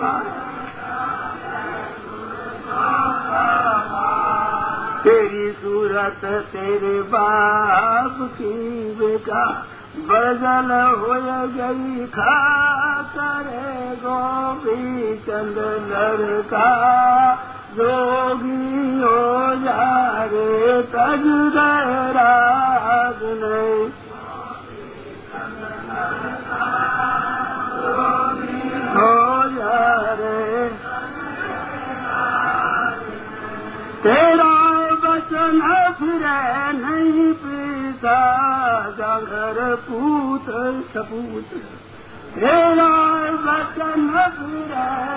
तेरी सूरत तेरे बाप की बेटा बदल हो गई खातर गोपी चंद लड़का जोगी हो जा रे तज राज नहीं हो जा रे तेरा वचन फिर नहीं पीता जागर पूत सपूत तेरा वचन फिर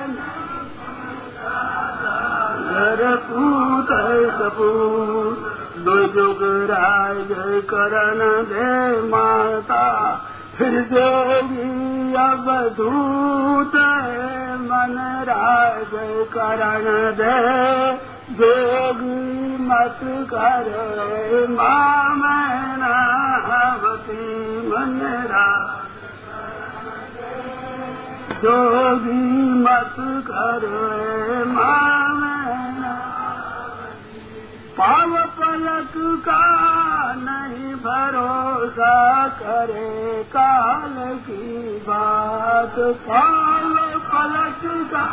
घर पूत सपूत दो जुग राज करन दे माता फिर जोगी अब धूत मन राज करन दे जोगी मत कर मामनावती मन जोगी मत कर मामना पाव पलक का नहीं भरोसा करे काल की बात पाव पलक का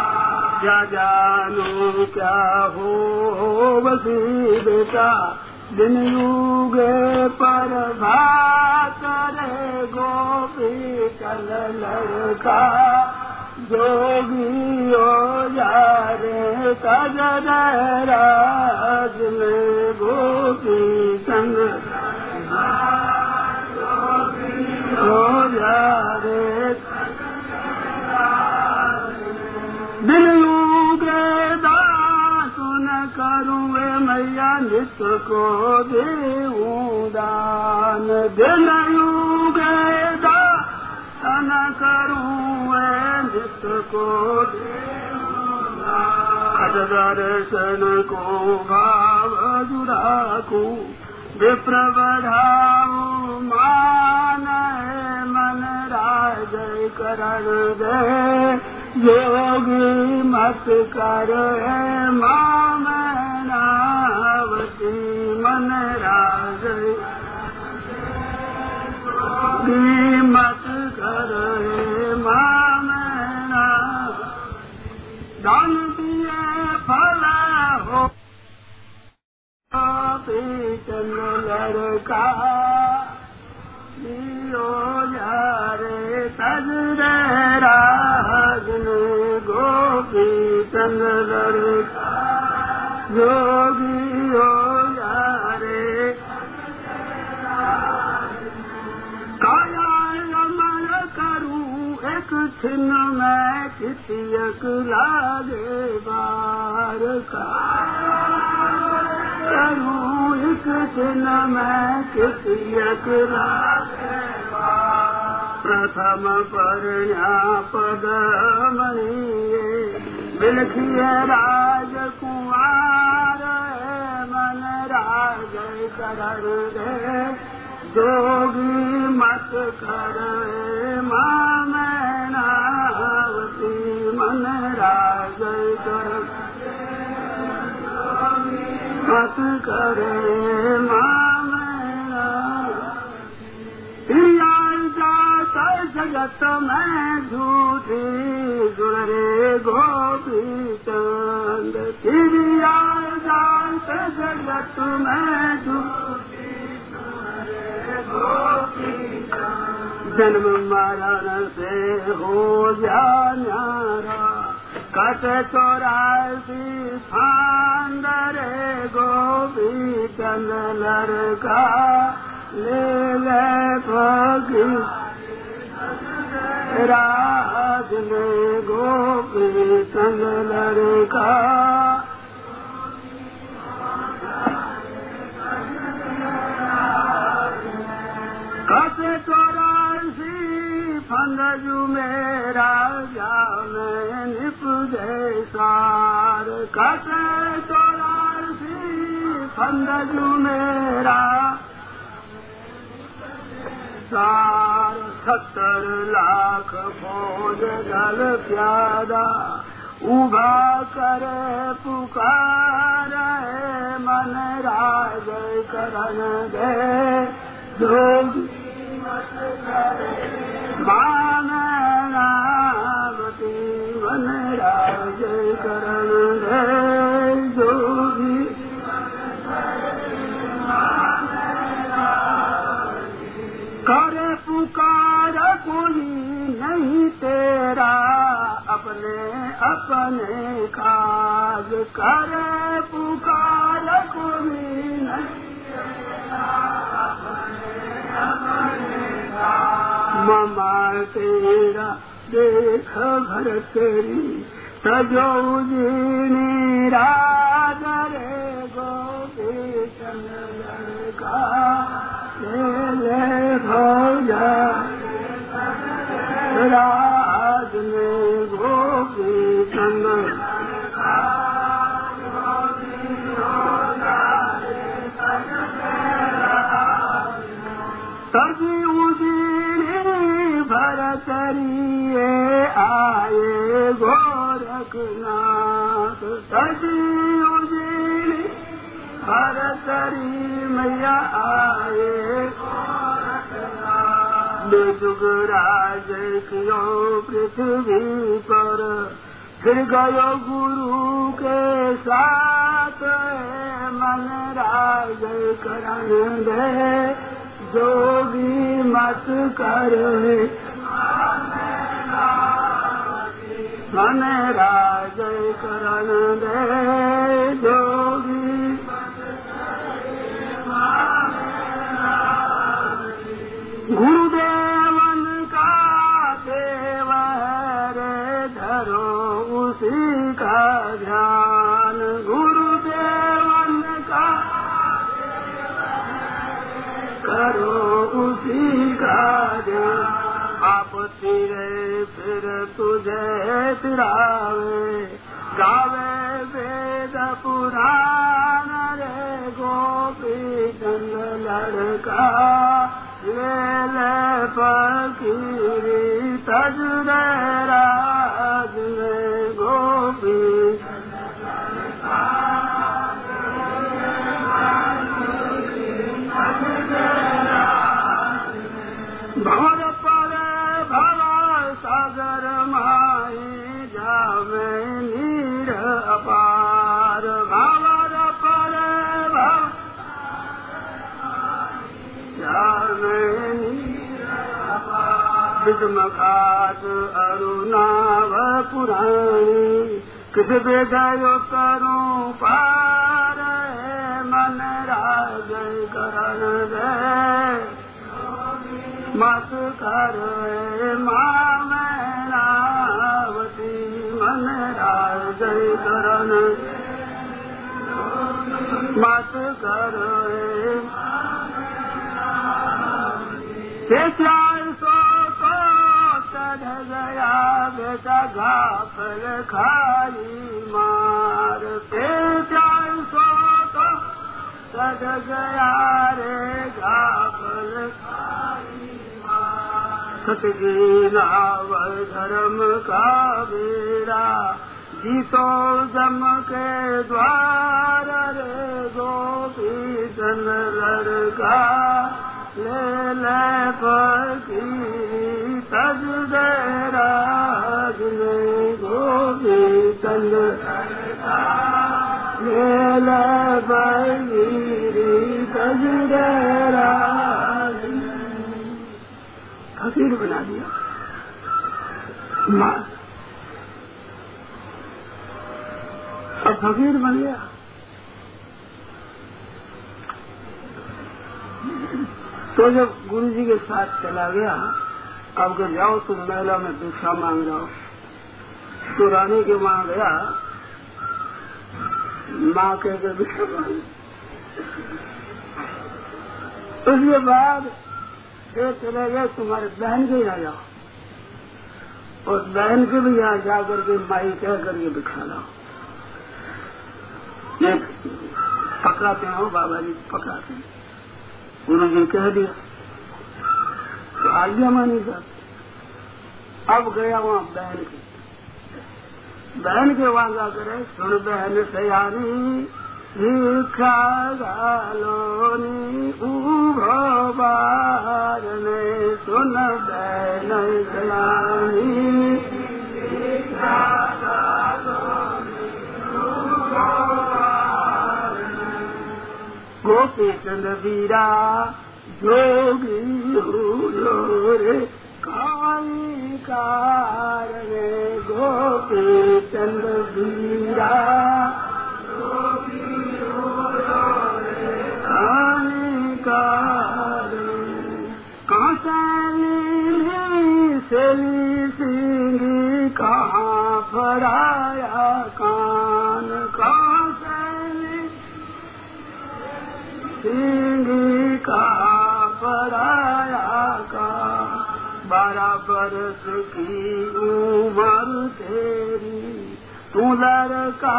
क्या जानू क्या हो बसी बेटा दिन युगे पर भात रे गोपी चल लड़का जोगी हो जा रे कजर राज में गोपी संग हो जा रे दिन युगे दासुन करूँ मैया नित्य को देऊँ दान दिन युगे दान करूँ नित्य को खज दर्शन को भाव जुड़ाकू विप्र बढ़ाऊ मान मन राज करण दे योगी मत कर माम नावती मन राज मत कर माम दान दिए फल हो चंद लड़का लियो यारे तजरे राज में गोपी चंद लड़का जोगी हो यारे काया अमल करूं एक छिन्न में कितियक लागे बार का करूं एक छिन्न में कितियक लागे प्रथम परण्या पद मणिये बिलखिय राजकुमार मन राज करण दे जोगी मत कर माम नावती मन राज कर मत कर माम जगत में झूठी जुड़े गोपी चंद चिड़िया जात जगत में झूठी जन्म मरण से हो जा न्यारा कट 84 फांद रे गोपी चंद लड़का ले ले भगी राज में गोपी चंद लड़का कट 84 फंदजू में राजा में निपजे सार कट 84 फंदजू मेरा सार 70 लाख फौज दल प्यादा उभा करे पुकार मन राज करण दे जोगी मान नावती मन राज करण दे जोगी करे पुकार कोई नहीं तेरा अपने अपने काज करे पुकार कोई नहीं ममा तेरा देख घर तेरी सजोजिनी राज रे गोपी चंद का ले भौजा राज में गोपी चंद तजी उजीनी भरतरिए आए गोरखनाथ तजी उजीनी भरतरी मैया आए जुगराज कियो पृथ्वी पर फिर गयो गुरु के साथ मन राज करण दे जोगी मत कर मन राज करण दे जोगी गुरुदेवन का देव रे धरो उसी का ध्यान गुरुदेवन का करो उसी का ध्यान आप तेरे फिर तुझे तिरावे गावे वेद पुराण रे गोपी चंद लड़का ले फकीरी तज रे राज में गोपी भवर पर भव सागर माई जावे नीर अपार भवर पर भव जावे नीर अपार विषमघात अरुणाव पुराणी किस बेदयो करूं पार मन राज करण दे मत कर मावती मन राज करण मत कर सो तो चढ़ गया बेटा घापल खाई मार सो तो चढ़ गया रे घापल सतगीनाव धर्म का बेड़ा जीतो जम के द्वार रे गोपी चंद लड़का ले फकीरी तज दे राज में गोपी चंद ले फकीरी तज दे राज फकीर बना दिया अब फकीर बन गया। तो जब गुरु जी के साथ चला गया अब के जाओ तुम मेला में भिक्षा मांग जाओ तो रानी के वहां गया माँ कह के भिक्षा मांग उसके बाद फिर चले गए तुम्हारे बहन के यहाँ जाओ और बहन के भी यहाँ जाकर के माई कह करके भिक्षा लाओ ये पकड़ाते हो बाबा जी पकड़ाते हैं गुरु जी कह दिया तो आज्ञा मानी जाती। अब गया वहाँ बहन के वहाँ जाकर सुन बहन सयानी भिक्षा गालोनी उभो बार ने सुन बहन सयानी भिक्षा गालोनी उभो बार ने गोपी चंद वीरा जोगी हुलो रे काई कार रे गोपी चंद वीरा सेली सिंगी कहाँ फराया कान कहाँ सेली सिंगी कहाँ फराया कान 12 बरस की उम्र तेरी तू लड़का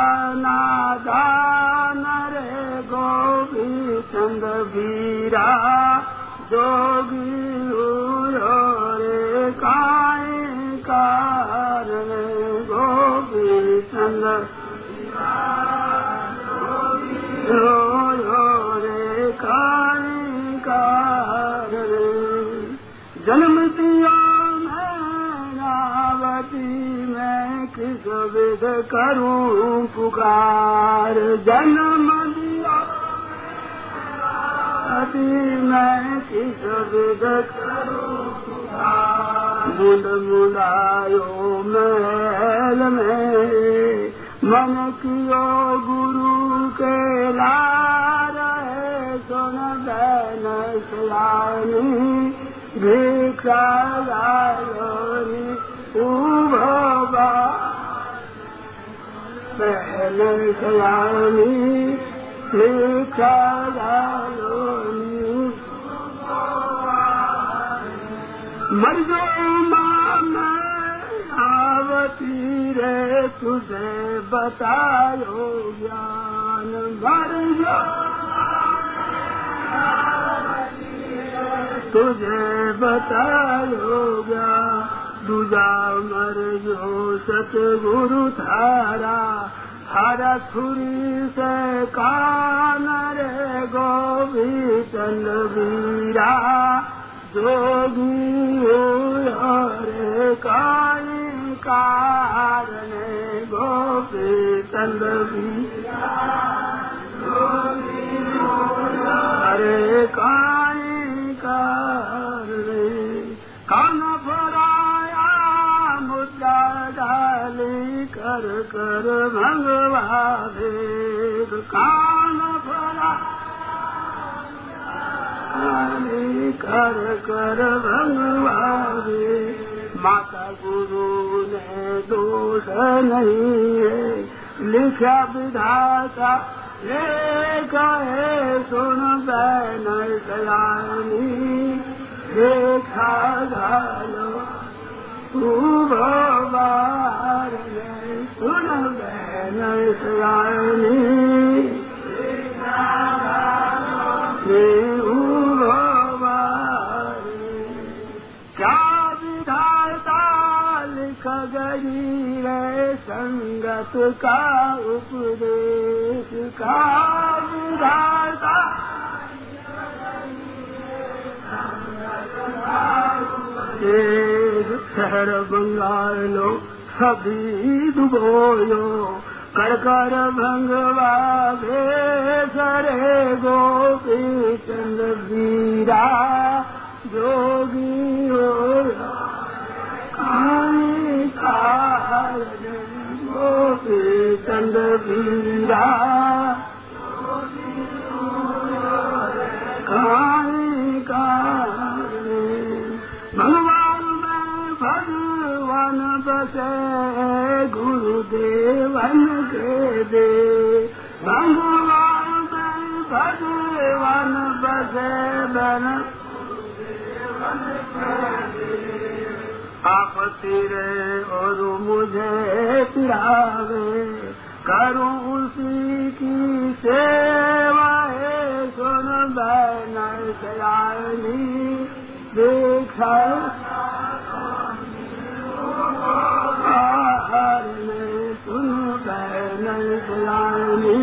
नादान रे गोपी चंद वीरा जोगी हुलो रे काई कार रे गोपी चंद हुलो रे काई कार रे जन्म दिया मैं नावती में किस विध करूं पुकार, जन्म दिया अति मैं किस विध करूं पुकार। मुंड मुंडायो महल में, मन कियो गुरु के लार, सुन बैन सयानी भिक्षा गायोनी उभवा। बैन सयानी भिक्षा गायोनी मर जो मान आवती रे तुझे बतायो ज्ञान। मर जो तुझे बतायो ज्ञान, दूजा मर जो सतगुरु थारा, हरा छुरी से कान रे गोविंद वीरा। जोगी रे काई कारणे गोविंद वीरा। अरे काई कारणे कान फराया मुद्दा डाली कर कर भंगवा वेद। कान फरा कर कर भंगवावे। माता गुरु ने दोष नहीं है, लिखा विधाता लेखा है। सुन बैन सयानी देखा घालो तू बार में। सुन बैन सयानी क्या विधाता लिख गई है संगत का उपदेश। का विधाता शहर बंगालो सभी डुबोयो, कर कर भंगवा भेसरे गोपी चंद वीरा। जोगी हो काई कारणे गोपी चंद वीरा। काई कारणे भगवान में भगवान बसे, गुरुदेवन के दे। भगवान में भगवान बसे बन आप तेरे और मुझे पिरावे। करूं उसी की सेवा है। सुन बैन सयानी देखा सुन बैन सयानी।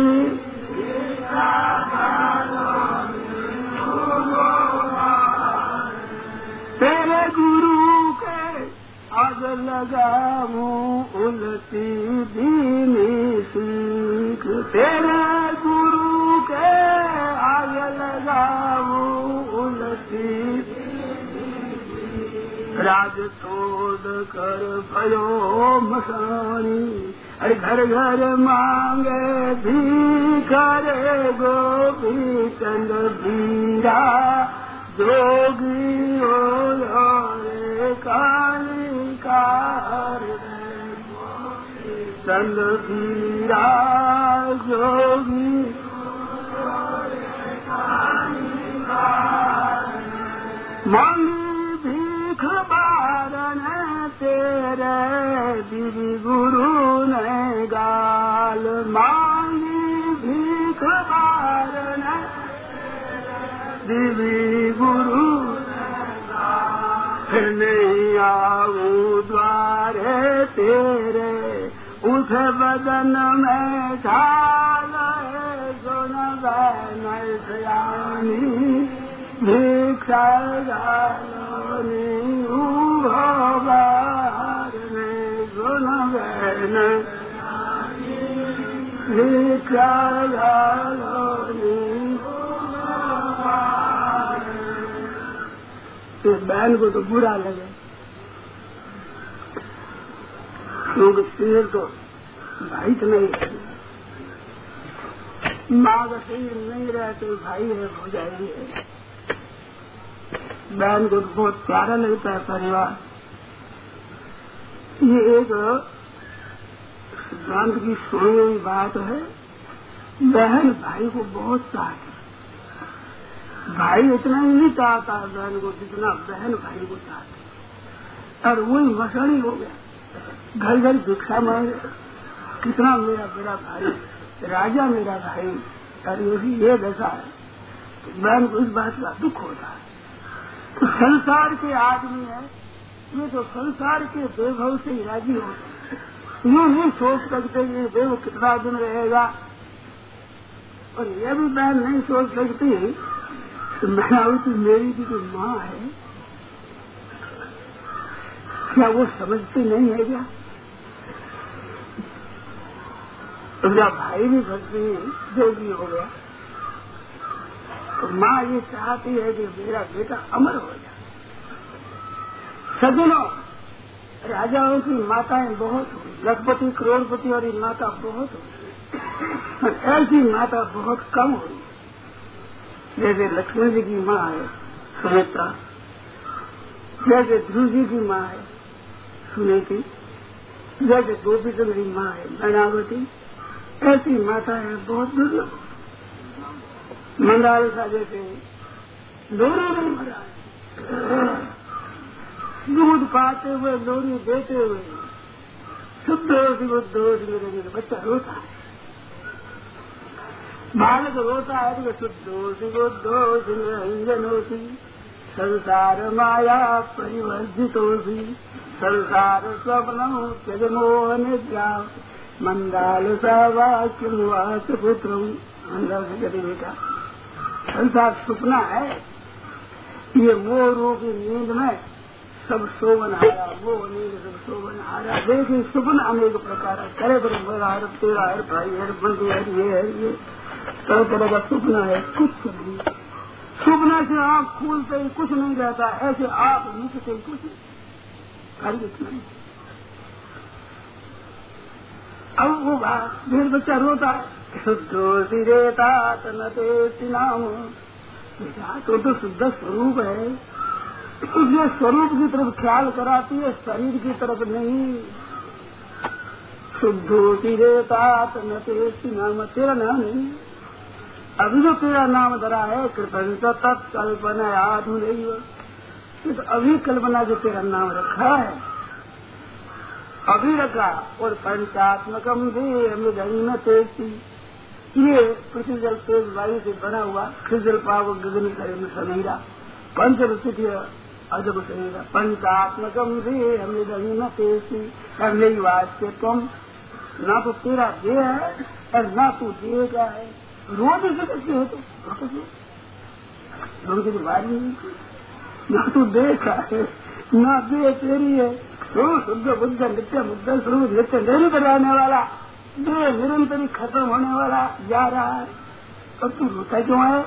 तेरे गुरु के आग लगाऊं उलटी दीनी सीख। तेरे गुरु के आग लगाऊं उलटी राज छोड़ कर भयो मसानी। अरे घर घर मांगे भीख रे गोपी चंद वीरा। जोगी हो रे काली कारणे चंद वीरा। जोगी मांगी भीख बारन तेरे दिव्य गुरु ने गाल। मांगी भीख बारन दिव्य गुरु नहीं आऊं द्वारे तेरे। उस बदन में ढाल सुन बैन सयानी भिक्षा गालोनी। उबार में सुन बहन बहन को तो बुरा लगे, क्योंकि शरीर तो भाई तो नहीं रहती, माँ का शरीर नहीं रहते भाई है हो जाएंगे। बहन को तो बहुत प्यारा लगता है परिवार। ये एक सिद्धांत की सुनी हुई बात है, बहन भाई को बहुत चाहती, भाई इतना ही नहीं चाहता है बहन को जितना बहन भाई को चाहती। और वही मसड़ी हो गया, घर घर भिक्षा मांगे, कितना मेरा बड़ा भाई, राजा मेरा भाई, और ये दशा है। तो बहन को इस बात का दुख होता है। तो संसार के आदमी है, ये तो संसार के वैभव से ही राजी होते हैं, यूँ नहीं सोच सकते ये वैभव कितना दिन रहेगा। और ये भी बहन नहीं सोच सकती तो मैं तो मेरी भी तो माँ है, क्या वो समझती नहीं है क्या? तो मेरा भाई भी भक्ति जोगी हो गया, तो माँ ये चाहती है कि मेरा बेटा अमर हो जाए। सज्जनों, राजाओं की माताएं बहुत हुई, लखपति करोड़पति और माता बहुत हुई, ऐसी माता बहुत कम हुई। जैसे लक्ष्मण जी की माँ है सुमित्रा, जैसे ध्रुव जी की माँ है सुनीति, जैसे गोपीचंद्र की माँ है मैनावती, ऐसी माता है बहुत दुर्लभ। मंदाल का जैसे लोरी नहीं मरा है, दूध पाते हुए लोरी देते हुए शुद्ध मेरे बच्चा रोता है, बालक रोता है तो शुद्ध रंजन होती, संसार माया परिवर्जित होती, संसार स्वप्न त्यजमोहन मंदाल सा वाक्यवास पुत्र। मंदाल से कहते बेटा संसार सपना है, ये मोह रूपी नींद में सब शोभन हारा, वो नींद सब शोभन हारा। देखिए सपना अनेक प्रकार है, करे तो मेरा है, तेरा है, भाई है, बंधु है, ये तरह तरह का सपना है, कुछ नहीं। सपना से आँख खोलते ही कुछ नहीं रहता, ऐसे आँख नीचते ही कुछ नहीं। अब वो फिर बच्चा रोता है, शुद्धोषी रेता तनते नाम, तो शुद्ध स्वरूप है, उसने स्वरूप की तरफ ख्याल कराती है, शरीर की तरफ नहीं। शुद्धोषी रेता तनते नाम, तेरा नाम नहीं, अभी जो तेरा नाम धरा है कृतंत तत्कल्पना आधु नहीं, तो अभी कल्पना जो तेरा नाम रखा है अभी रखा। और पंचात्मकम भी अमृत तेजी, ये पृथ्वी जल तेज वायु से बना हुआ खिजल पाव गगन करे में सनेरा पंचरसिक अजब सनेरा। पंचात्मकम भी अमृत तेजी, नहीं वास्ते तुम, ना तो तेरा देह है और ना तू देह का है। रोज इसे कैसे हो तो बारी नहीं, ना तू देह का है ना देह तेरी है। शुद्ध बुद्ध नित्य मुद्दा स्वरूप नित्य नहीं बनाने वाला, देह निरंतर ही खत्म होने वाला जा रहा है, और तू रोता क्यों है?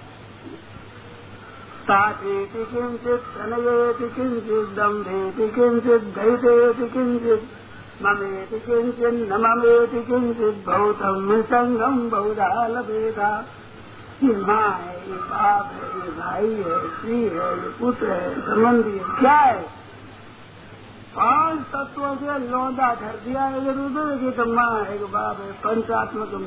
तातेति किंचित तनयेति किंचित दम्भेति किंचित दैतेति किंचित ममेति किंचित न ममेति किंचित भौतम संगम बहुधा लभेदा। ये माँ है, ये बाप है, ये भाई है, स्त्री है, ये पुत्र है, संबंधी है, क्या है? 5 तत्वों से लौंदा धर दिया है हृदय की, तो माँ है कि बाप है, पंचात्मकम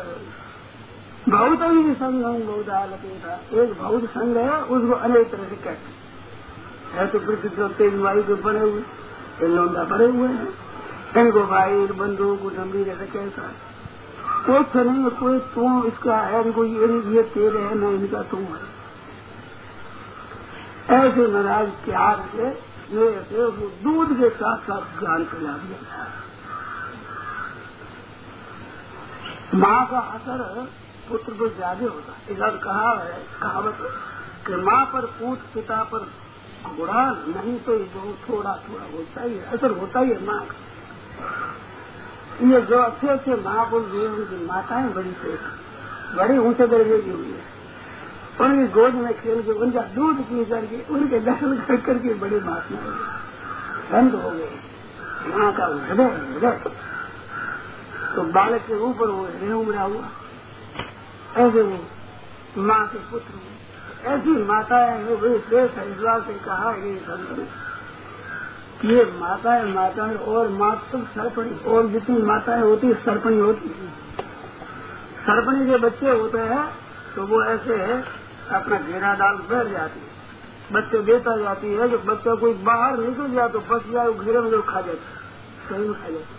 बहुत ही संगम बहुधा लपेटा। एक बहुत संग है, उसको अनेक तरह से कहते हैं। तो पृथ्वी जो तेज वायु के बने हुए ये लौंदा पड़े हुए हैं, इनको भाई बंधु कुटुम्बी जैसे कैसा कुछ नहीं, कोई तू इसका है, इनको ये तेरे है न इनका तू है। ऐसे महाराज प्यार से वो दूध के साथ साथ ज्ञान पिला दिया। माँ का असर पुत्र को ज्यादा होता है। इधर कहा है कहावत कि माँ पर पूत पिता पर घोड़ा नहीं तो बहुत थोड़ा थोड़ा होता ही है, असर होता ही है माँ का। ये जो अच्छे अच्छे महापुरुष हुए उनकी माताएं बड़ी थे, बड़ी ऊंचे दर्जे की हुई है। उनकी गोद में खेल के उनका दूध पी करके उनके दर्शन कर करके बड़े महात्मा हो गए, संत हो गए। वहां का हृदय हृदय तो बालक के ऊपर वो हृदय उमड़ा हुआ। ऐसे वो माँ के पुत्र हुए। ऐसी माताएं हैं, बड़ी श्रेष्ठ विश्वास से कहा ये संत ने, ये माताएं और मातृ सरपणी, और जितनी माताएं होती सरपणी होती है। सरपणी के बच्चे होते हैं तो वो ऐसे है अपना घेरा डाल बैठ जाती है, बच्चे देता जाती है। जो बच्चा कोई बाहर निकल जाए तो बच जाए, वो घेरे में जो खा जाता है, सही में खा जाता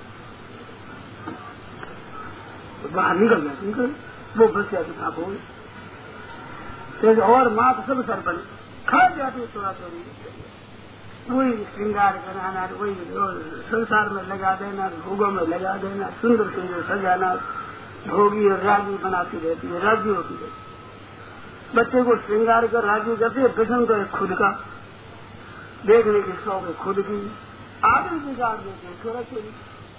तो बाहर निकल जाती, वो बच जाती आप हो। और माँ सब सरपणी खा जाती है थोड़ा थोड़ी, वही श्रृंगार कराना, वही संसार में लगा देना, भोगों में लगा देना, सुंदर सुंदर सजाना, भोगी और राजी बनाती रहती है, राजी होती रहती। बच्चे को श्रृंगार कर राजी करती है, पसंद करे खुद का, देखने की शौक है खुद की, आदत बिगाड़ देते हैं थोड़ा थोड़ी,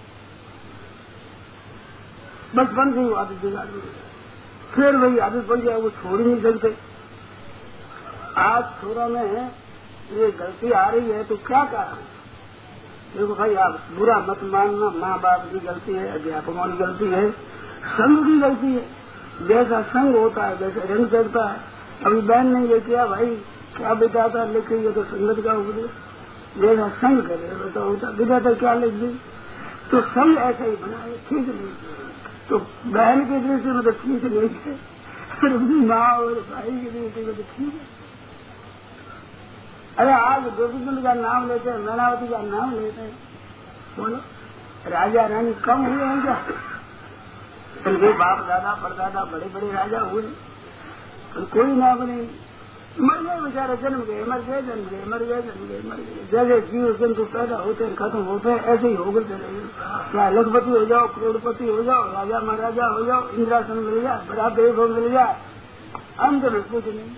बचपन से ही आदत बिगाड़ देते, फिर वही आदत बन जाए, वो छोड़ नहीं सकते। आज थोड़ा में ये गलती आ रही है तो क्या कारण? देखो भाई, आप बुरा मत मानना, माँ बाप की गलती है, अध्यापकों की गलती है, संघ की गलती है। जैसा संघ होता है वैसे रंग चढ़ता है। अभी बहन ने ये किया, भाई क्या बिताता लिख ये तो संगत का उपदेश, जैसा संघ करे वैसा होता, बिताता क्या लिख दी, तो संघ ऐसा ही बनाए, ठीक नहीं। तो बहन की दृष्टि में तो ठीक नहीं है, फिर अपनी माँ और भाई की दृष्टि में तो ठीक है। अरे आज गोविंद का नाम लेते हैं, मैनावती का नाम लेते हैं, बोलो राजा रानी कम हुए हैं क्या? उनके बाप दादा परदादा बड़े बड़े राजा हुए, तो कोई नाम नहीं, मर गए बेचारे, जन्म गए मर गए, जन्म गए मर गए, जन्म गए मर गए। जैसे जीव जंतु पैदा होते हैं खत्म होते हैं, ऐसे ही हो गए चले। क्या लखपति हो जाओ, करोड़पति हो जाओ, राजा महाराजा हो जाओ, इंद्रासन मिल जाए, बड़ा वैभव मिल जाए, अंत में कुछ नहीं।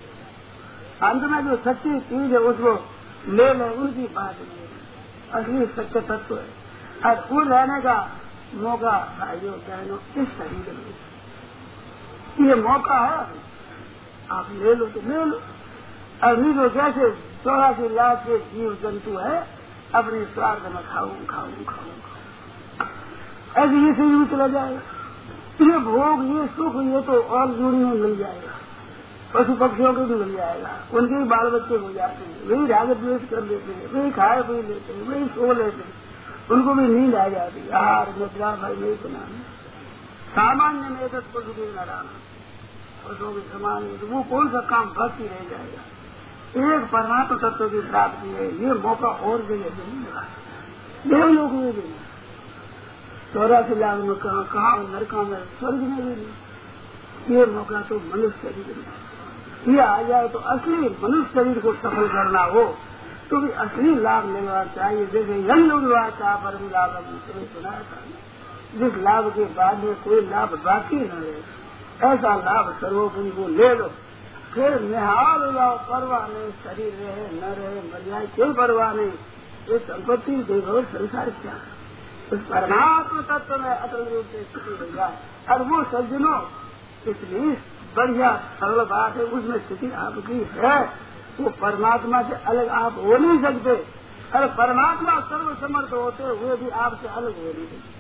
अंत में जो सच्ची चीज है उसको ले लें, उनकी बात नहीं, असली सत्य तत्व है। और वो रहने का मौका भाइयों बहनों इस शरीर में ये मौका है, आप ले लो तो ले लो। अभी तो जैसे 84 लाख के जीव जंतु है, अपने स्वार्थ में खाऊं खाऊं खाऊं, ऐसे ये शरीर चला जाएगा। ये भोग, ये सुख, ये तो और जुड़ी में मिल जाएगा, पशु पक्षियों को भी मिल जाएगा, उनके भी बाल बच्चे हो जाते हैं, वही राग द्वेष कर लेते हैं, वही खाए पी लेते हैं, वही सो लेते हैं, उनको भी नींद आ जाती है। यार मित्रा भाई नहीं सुना, सामान्य में तो पशु भी न रहना, पशुओं के समान, तो वो कौन सा काम भक्ति रह जाएगा। एक परमात्मा तत्व की प्राप्ति है, ये मौका और जगह नहीं मिला, देवलोक में भी नहीं, 84 लाख में कहा नरका में, स्वर्ग में भी नहीं। ये मौका तो मनुष्य शरीर में ये आ जाए, तो असली मनुष्य शरीर को सफल करना हो तो भी असली लाभ लेना चाहिए। जैसे यंग उड़वाचा पर भी लाभ सुनाया था, जिस लाभ के बाद में कोई लाभ बाकी न रहे, ऐसा लाभ सर्वोपरि को ले लो, फिर निहाल हो जाओ, परवाह नहीं, शरीर रहे न रहे मर जाए कोई परवाह नहीं, ये संपत्ति देखो संसार क्या, उस परमात्मा तत्व में अटल रूप से स्थिति हो जाए। और वो सज्जनों इतनी बढ़िया सरल बात है, उसमें स्थिति आपकी है, वो परमात्मा से अलग आप हो नहीं सकते। अरे परमात्मा सर्व समर्थ होते हुए भी आपसे अलग हो नहीं सकते,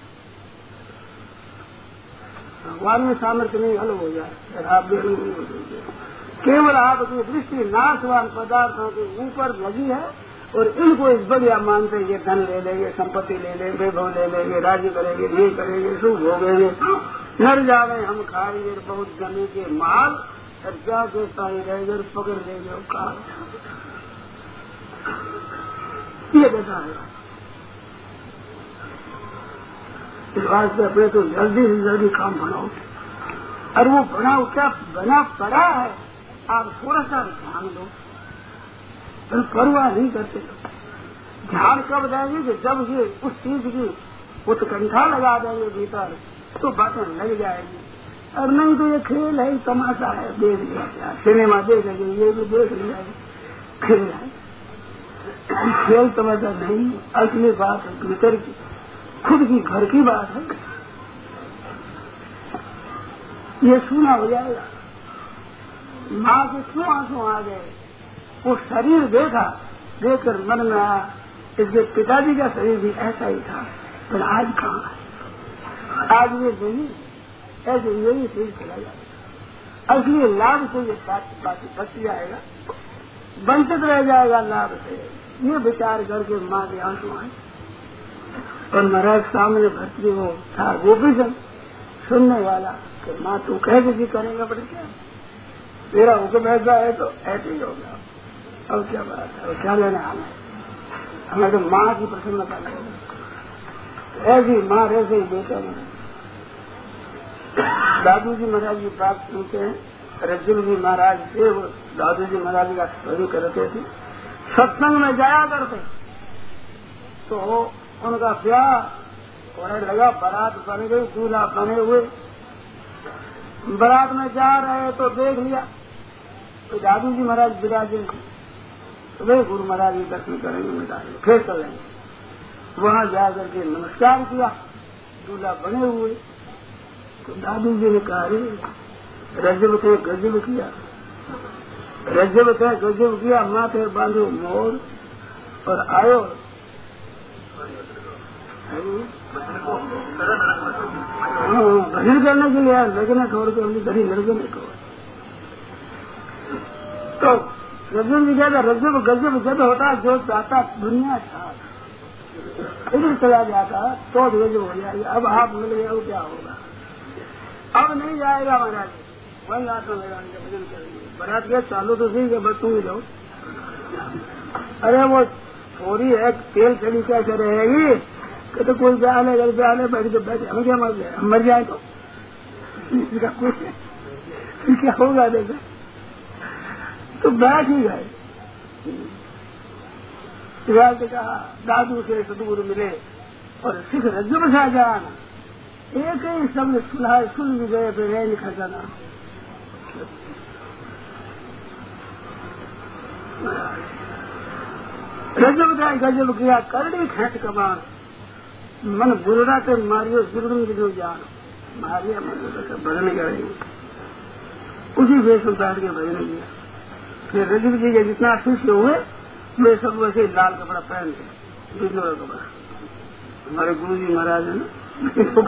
भगवान में सामर्थ्य नहीं अलग हो जाए, आप भी अलग नहीं हो सकते। केवल आपकी दृष्टि नाशवान पदार्थों के ऊपर लगी है और इनको इस बढ़िया मानते ये धन ले लेंगे, संपत्ति ले लेंगे, वैभव ले लेंगे, राजी करेंगे, ये करेंगे, सुख भोगेंगे, नर जावे हम खाएंगे बहुत गने के माल, और क्या देता ही रहेंगे, पकड़ लेंगे काल, ये बता है। इस वास्ते अपने तो जल्दी से जल्दी काम बनाओ, और वो बनाओ क्या बना पड़ा है, आप थोड़ा सा ध्यान दो, पर परवाह नहीं करते। ध्यान कब देंगे कि जब ये उस चीज की उत्कंठा लगा देंगे भीतर, तो बातें लग जाएगी। और नहीं तो ये खेल है, तमाशा है, देख लिया, सिनेमा देखेंगे, ये भी देख लिया, खेल है, खेल तमाशा नहीं, असली बात भीतर की। खुद की घर की बात है, ये सुना हो जाएगा। माँ के क्यों आंसू आ गए? वो शरीर देखा, देखकर मन में आया इसके पिताजी का शरीर भी ऐसा ही था, पर आज कहाँ है? आज ये नहीं, ऐसे यही शरीर चला जाएगा। असली लाभ से ये बाकी बच जाएगा, वंचित रह जाएगा लाभ से। ये विचार करके माँ के आंसू आए। और महाराज सामने भर्ती वो था गोपीचंद सुनने वाला कि माँ तू कैसे भी करेगा, पर क्या तेरा हुक्म ऐसा है तो ऐसे ही होगा। अब क्या बात है, क्या लेना हमें तो माँ की प्रसन्नता लगेगी। ऐसी माँ ऐसे ही बेटा में दादू जी महाराज की बात सुनते हैं। रज्जुल जी महाराज थे, वो दादू जी महाराज का स्मरण करते थे, सत्संग में जाया करते। तो उनका ब्याह होने लगा, बारात बन गई, दूल्हा बने हुए। बारात में जा रहे तो देख लिया तो दादू जी महाराज विराजन थे, तो वे गुरु महाराज जी दर्शन करेंगे, मिटाएंगे, फिर चलेंगे। वहां जाकर के नमस्कार किया, दूल्हा बने हुए। तो दादू जी ने कहा रजब थे गजब किया, रजब थे गजब किया, माथे बांधो मोर और आयो भजन करने के लिए लगने छोड़ के अपनी घड़ी लड़के नहीं छोड़। तो रजब जी कहता रजब गजब जब होता जो चाहता दुनिया था, इधर चला जाता तो गजब हो जाएगा। अब आप मिल गए, अब क्या होगा? अब नहीं जाएगा महाराज, वही आत्मा लगाएंगे, भजन करेंगे। बारात के चालू तो ठीक है, बस तुम ही जाओ। अरे वो थोड़ी है, तेल चली कैसे रहेगी? तो कोई ब्याह ले बैठ के बैठे, हम क्या मर जाए, हम मर जाए तो इसका कुछ क्या होगा? देखा तो बैठ ही गए। ने कहा दादू से सदगुरु मिले और सिख रज्जुब शाहजहान एक ही शब्द सुन भी गए, फिर रह खजाना। रज्जुब का गजब किया, करड़ी खेट कबार, मन बुरड़ा के मारियो जुर्म जो जान मारिया मन भजन करेंगे। उसी वेश उतार के भजन किया। फिर रजब जी के जितना शिष्य हुए वे सब वैसे लाल कपड़ा पहन के, बिजली का कपड़ा। हमारे गुरु जी महाराज है ना,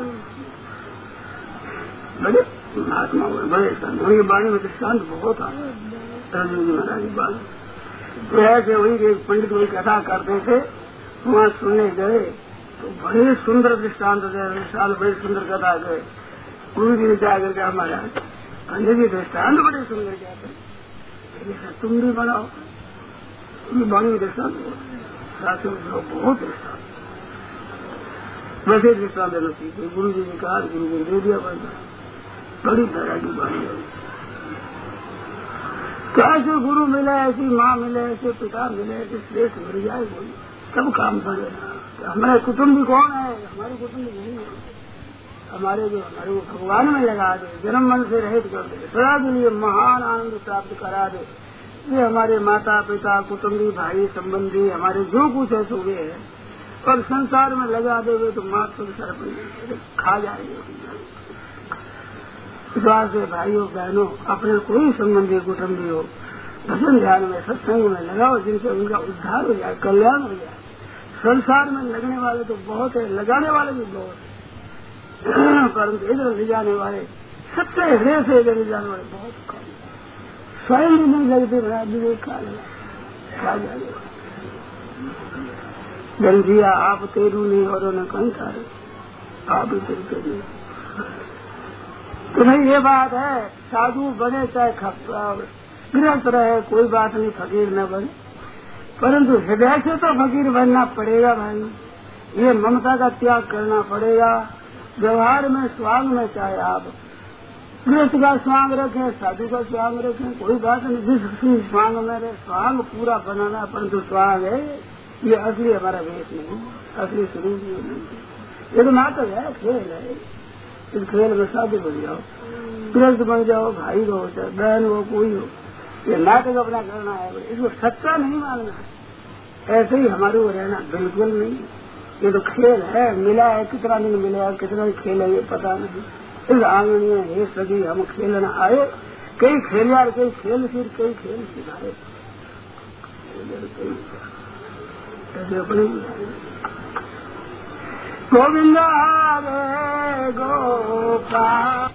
बड़े महात्मा हुए, बड़े संत। उनकी बाणी में दृष्टांत बहुत आ रजब जी महाराज की बाणी। तो ऐसे वही एक पंडित वही कथा करते थे, वहाँ सुनने गए तो बड़े सुंदर दृष्टांत थे, विशाल बड़े सुंदर कथा गए। गुरु जी ने जाकर के हमारा पंडित जी दृष्टांत बड़े सुंदर कहते, तुम भी बनाओ। बाणी में दृष्टांत बहुत दृष्टांत, वैसे दृष्टांत देना सीखे। गुरु जी ने कहा, गुरु जी दे दिया बन, बड़ी तरह की बाणी है। तो ऐसे गुरु मिले, ऐसी माँ मिले, ऐसे पिता मिले, ऐसे श्रेष्ठ मिल जाए, बोली सब काम करेगा। हमारे कुटुंबी कौन है? हमारे कुटुंबी नहीं है, हमारे जो हमारे को भगवान में लगा दे, जन्म मन से रहित कर दे, सदा के लिए महान आनंद प्राप्त करा दे। ये हमारे माता पिता, कुटुंबी, भाई, संबंधी, हमारे जो कुछ है सुबह है, और संसार में लगा देवे तो मात संसार खा जाएंगे। से भाइयों बहनों, अपने कोई संबंधी कुटुंबी हो, भजन ध्यान में सत्संग में लगाओ, जिनसे उनका उद्धार हो जाए, कल्याण हो जाए। संसार में लगने वाले तो बहुत है, लगाने वाले भी बहुत है, परंतु इधर ले जाने वाले, सच्चे हृदय से इधर ले जाने वाले बहुत कम। स्वयं भी नहीं लगते, विवेक खा जाए। गंजिया आप तेरू नहीं और न कहीं सारे आप ही तेरे नहीं। तो नहीं, ये बात है, साधु बने चाहे गृहस्थ रहे, कोई बात नहीं, फकीर न बने, परंतु हृदय से तो फकीर बनना पड़ेगा भाई। ये ममता का त्याग करना पड़ेगा। व्यवहार में स्वांग में चाहे आप गृहस्थ का स्वांग रखें, साधु का स्वांग रखें, कोई बात नहीं, जिस स्वांग में रहे, स्वांग पूरा बनाना, परंतु स्वांग है ये असली हमारा वेश नहीं, असली स्वरूप नहीं। ये तो नाटक है, खेल है। इस खेल में शादी बन जाओ, गृहस्थ बन जाओ, भाई हो चाहे बहन हो, कोई हो, ये नाटक अपना करना है, इसको सच्चा नहीं मानना है। ऐसे ही हमारे को रहना बिल्कुल नहीं। ये तो खेल है, मिला है कितना दिन मिला, कितना खेल है ये पता नहीं। इस आंगन में हे सभी हम खेलना आए, कई खेल यार, कई खेल फिर कई खेल सिखाए, गोविंद हरे गोपाल।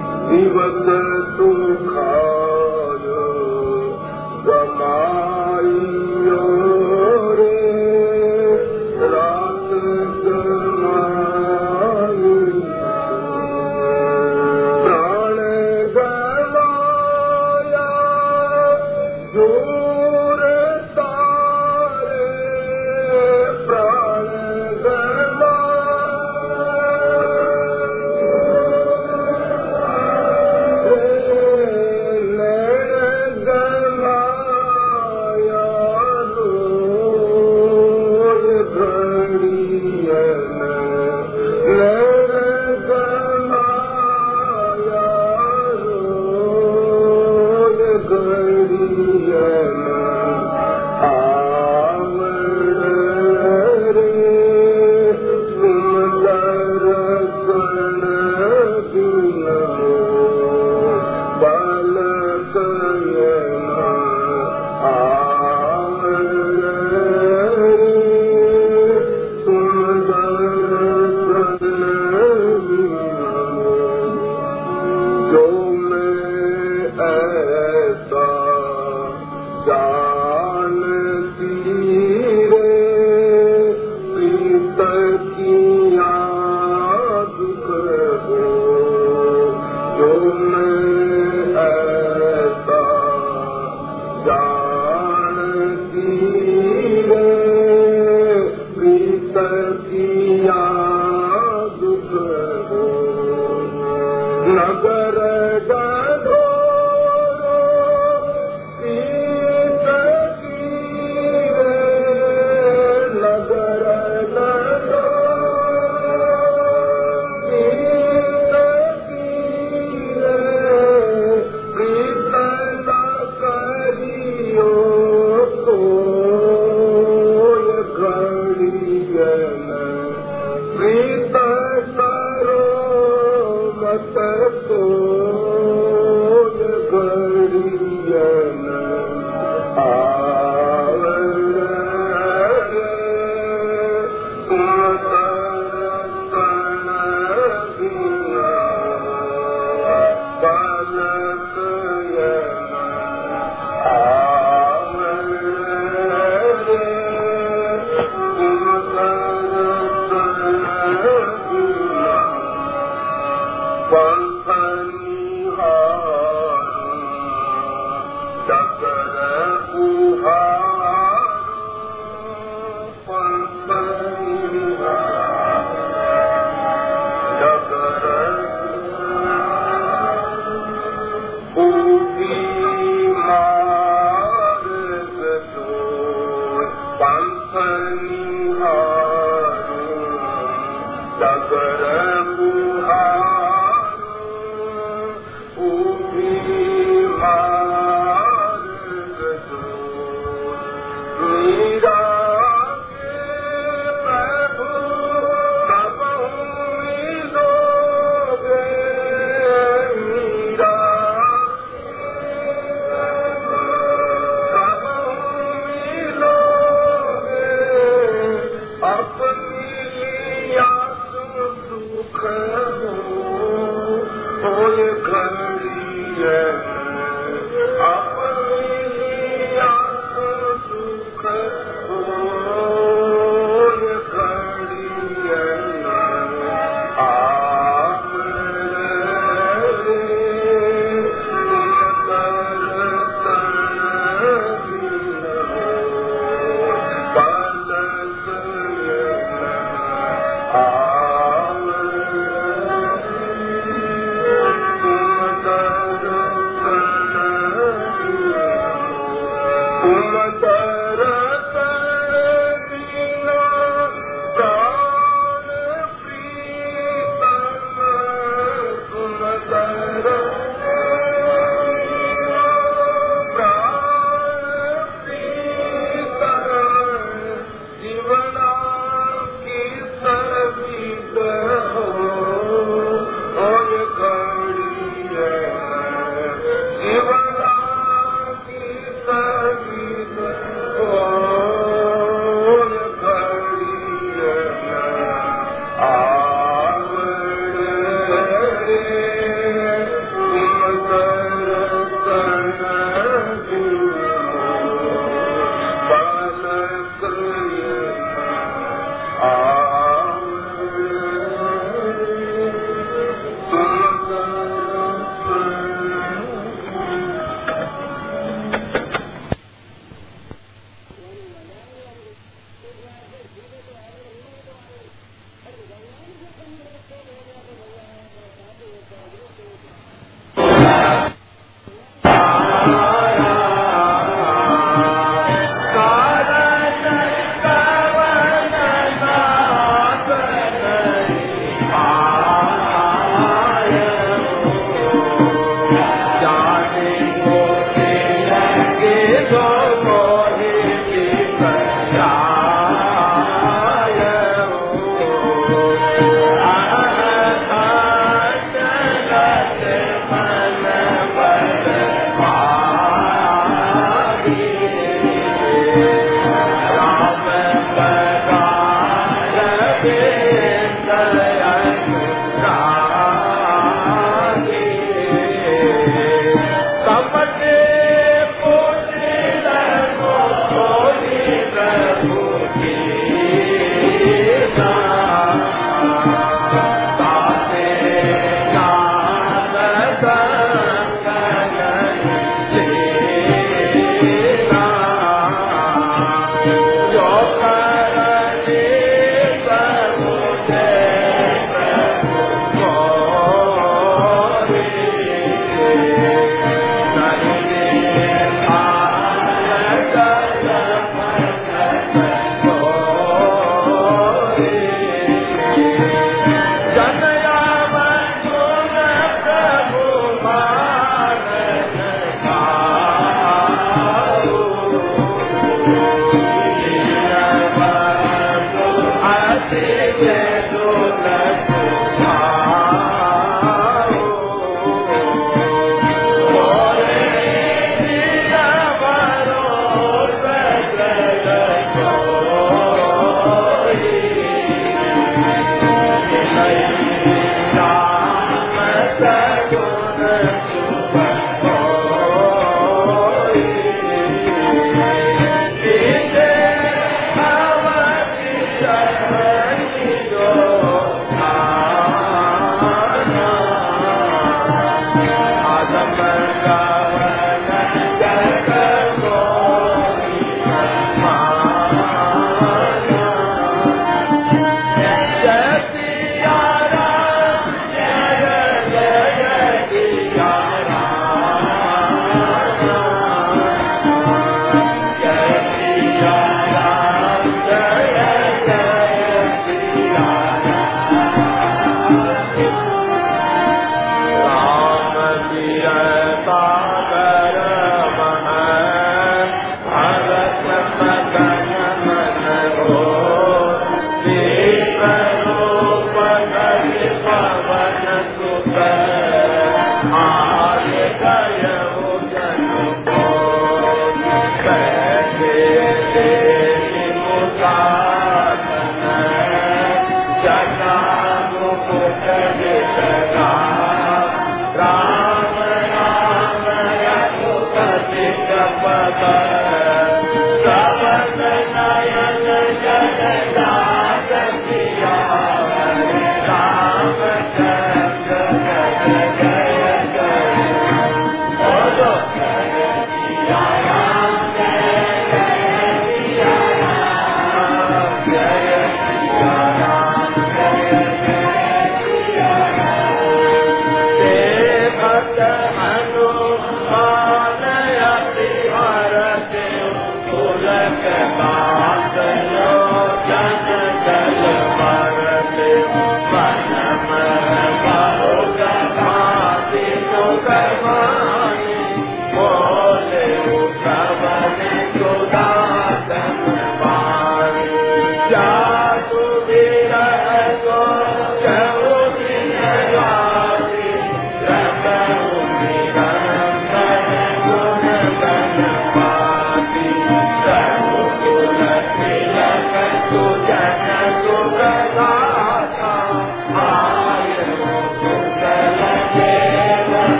दिवस सुखाय गमाय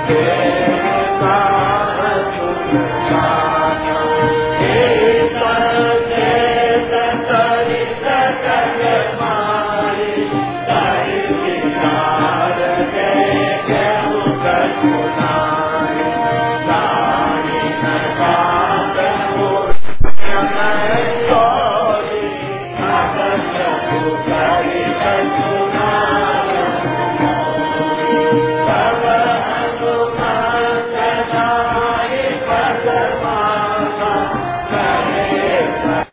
Yeah.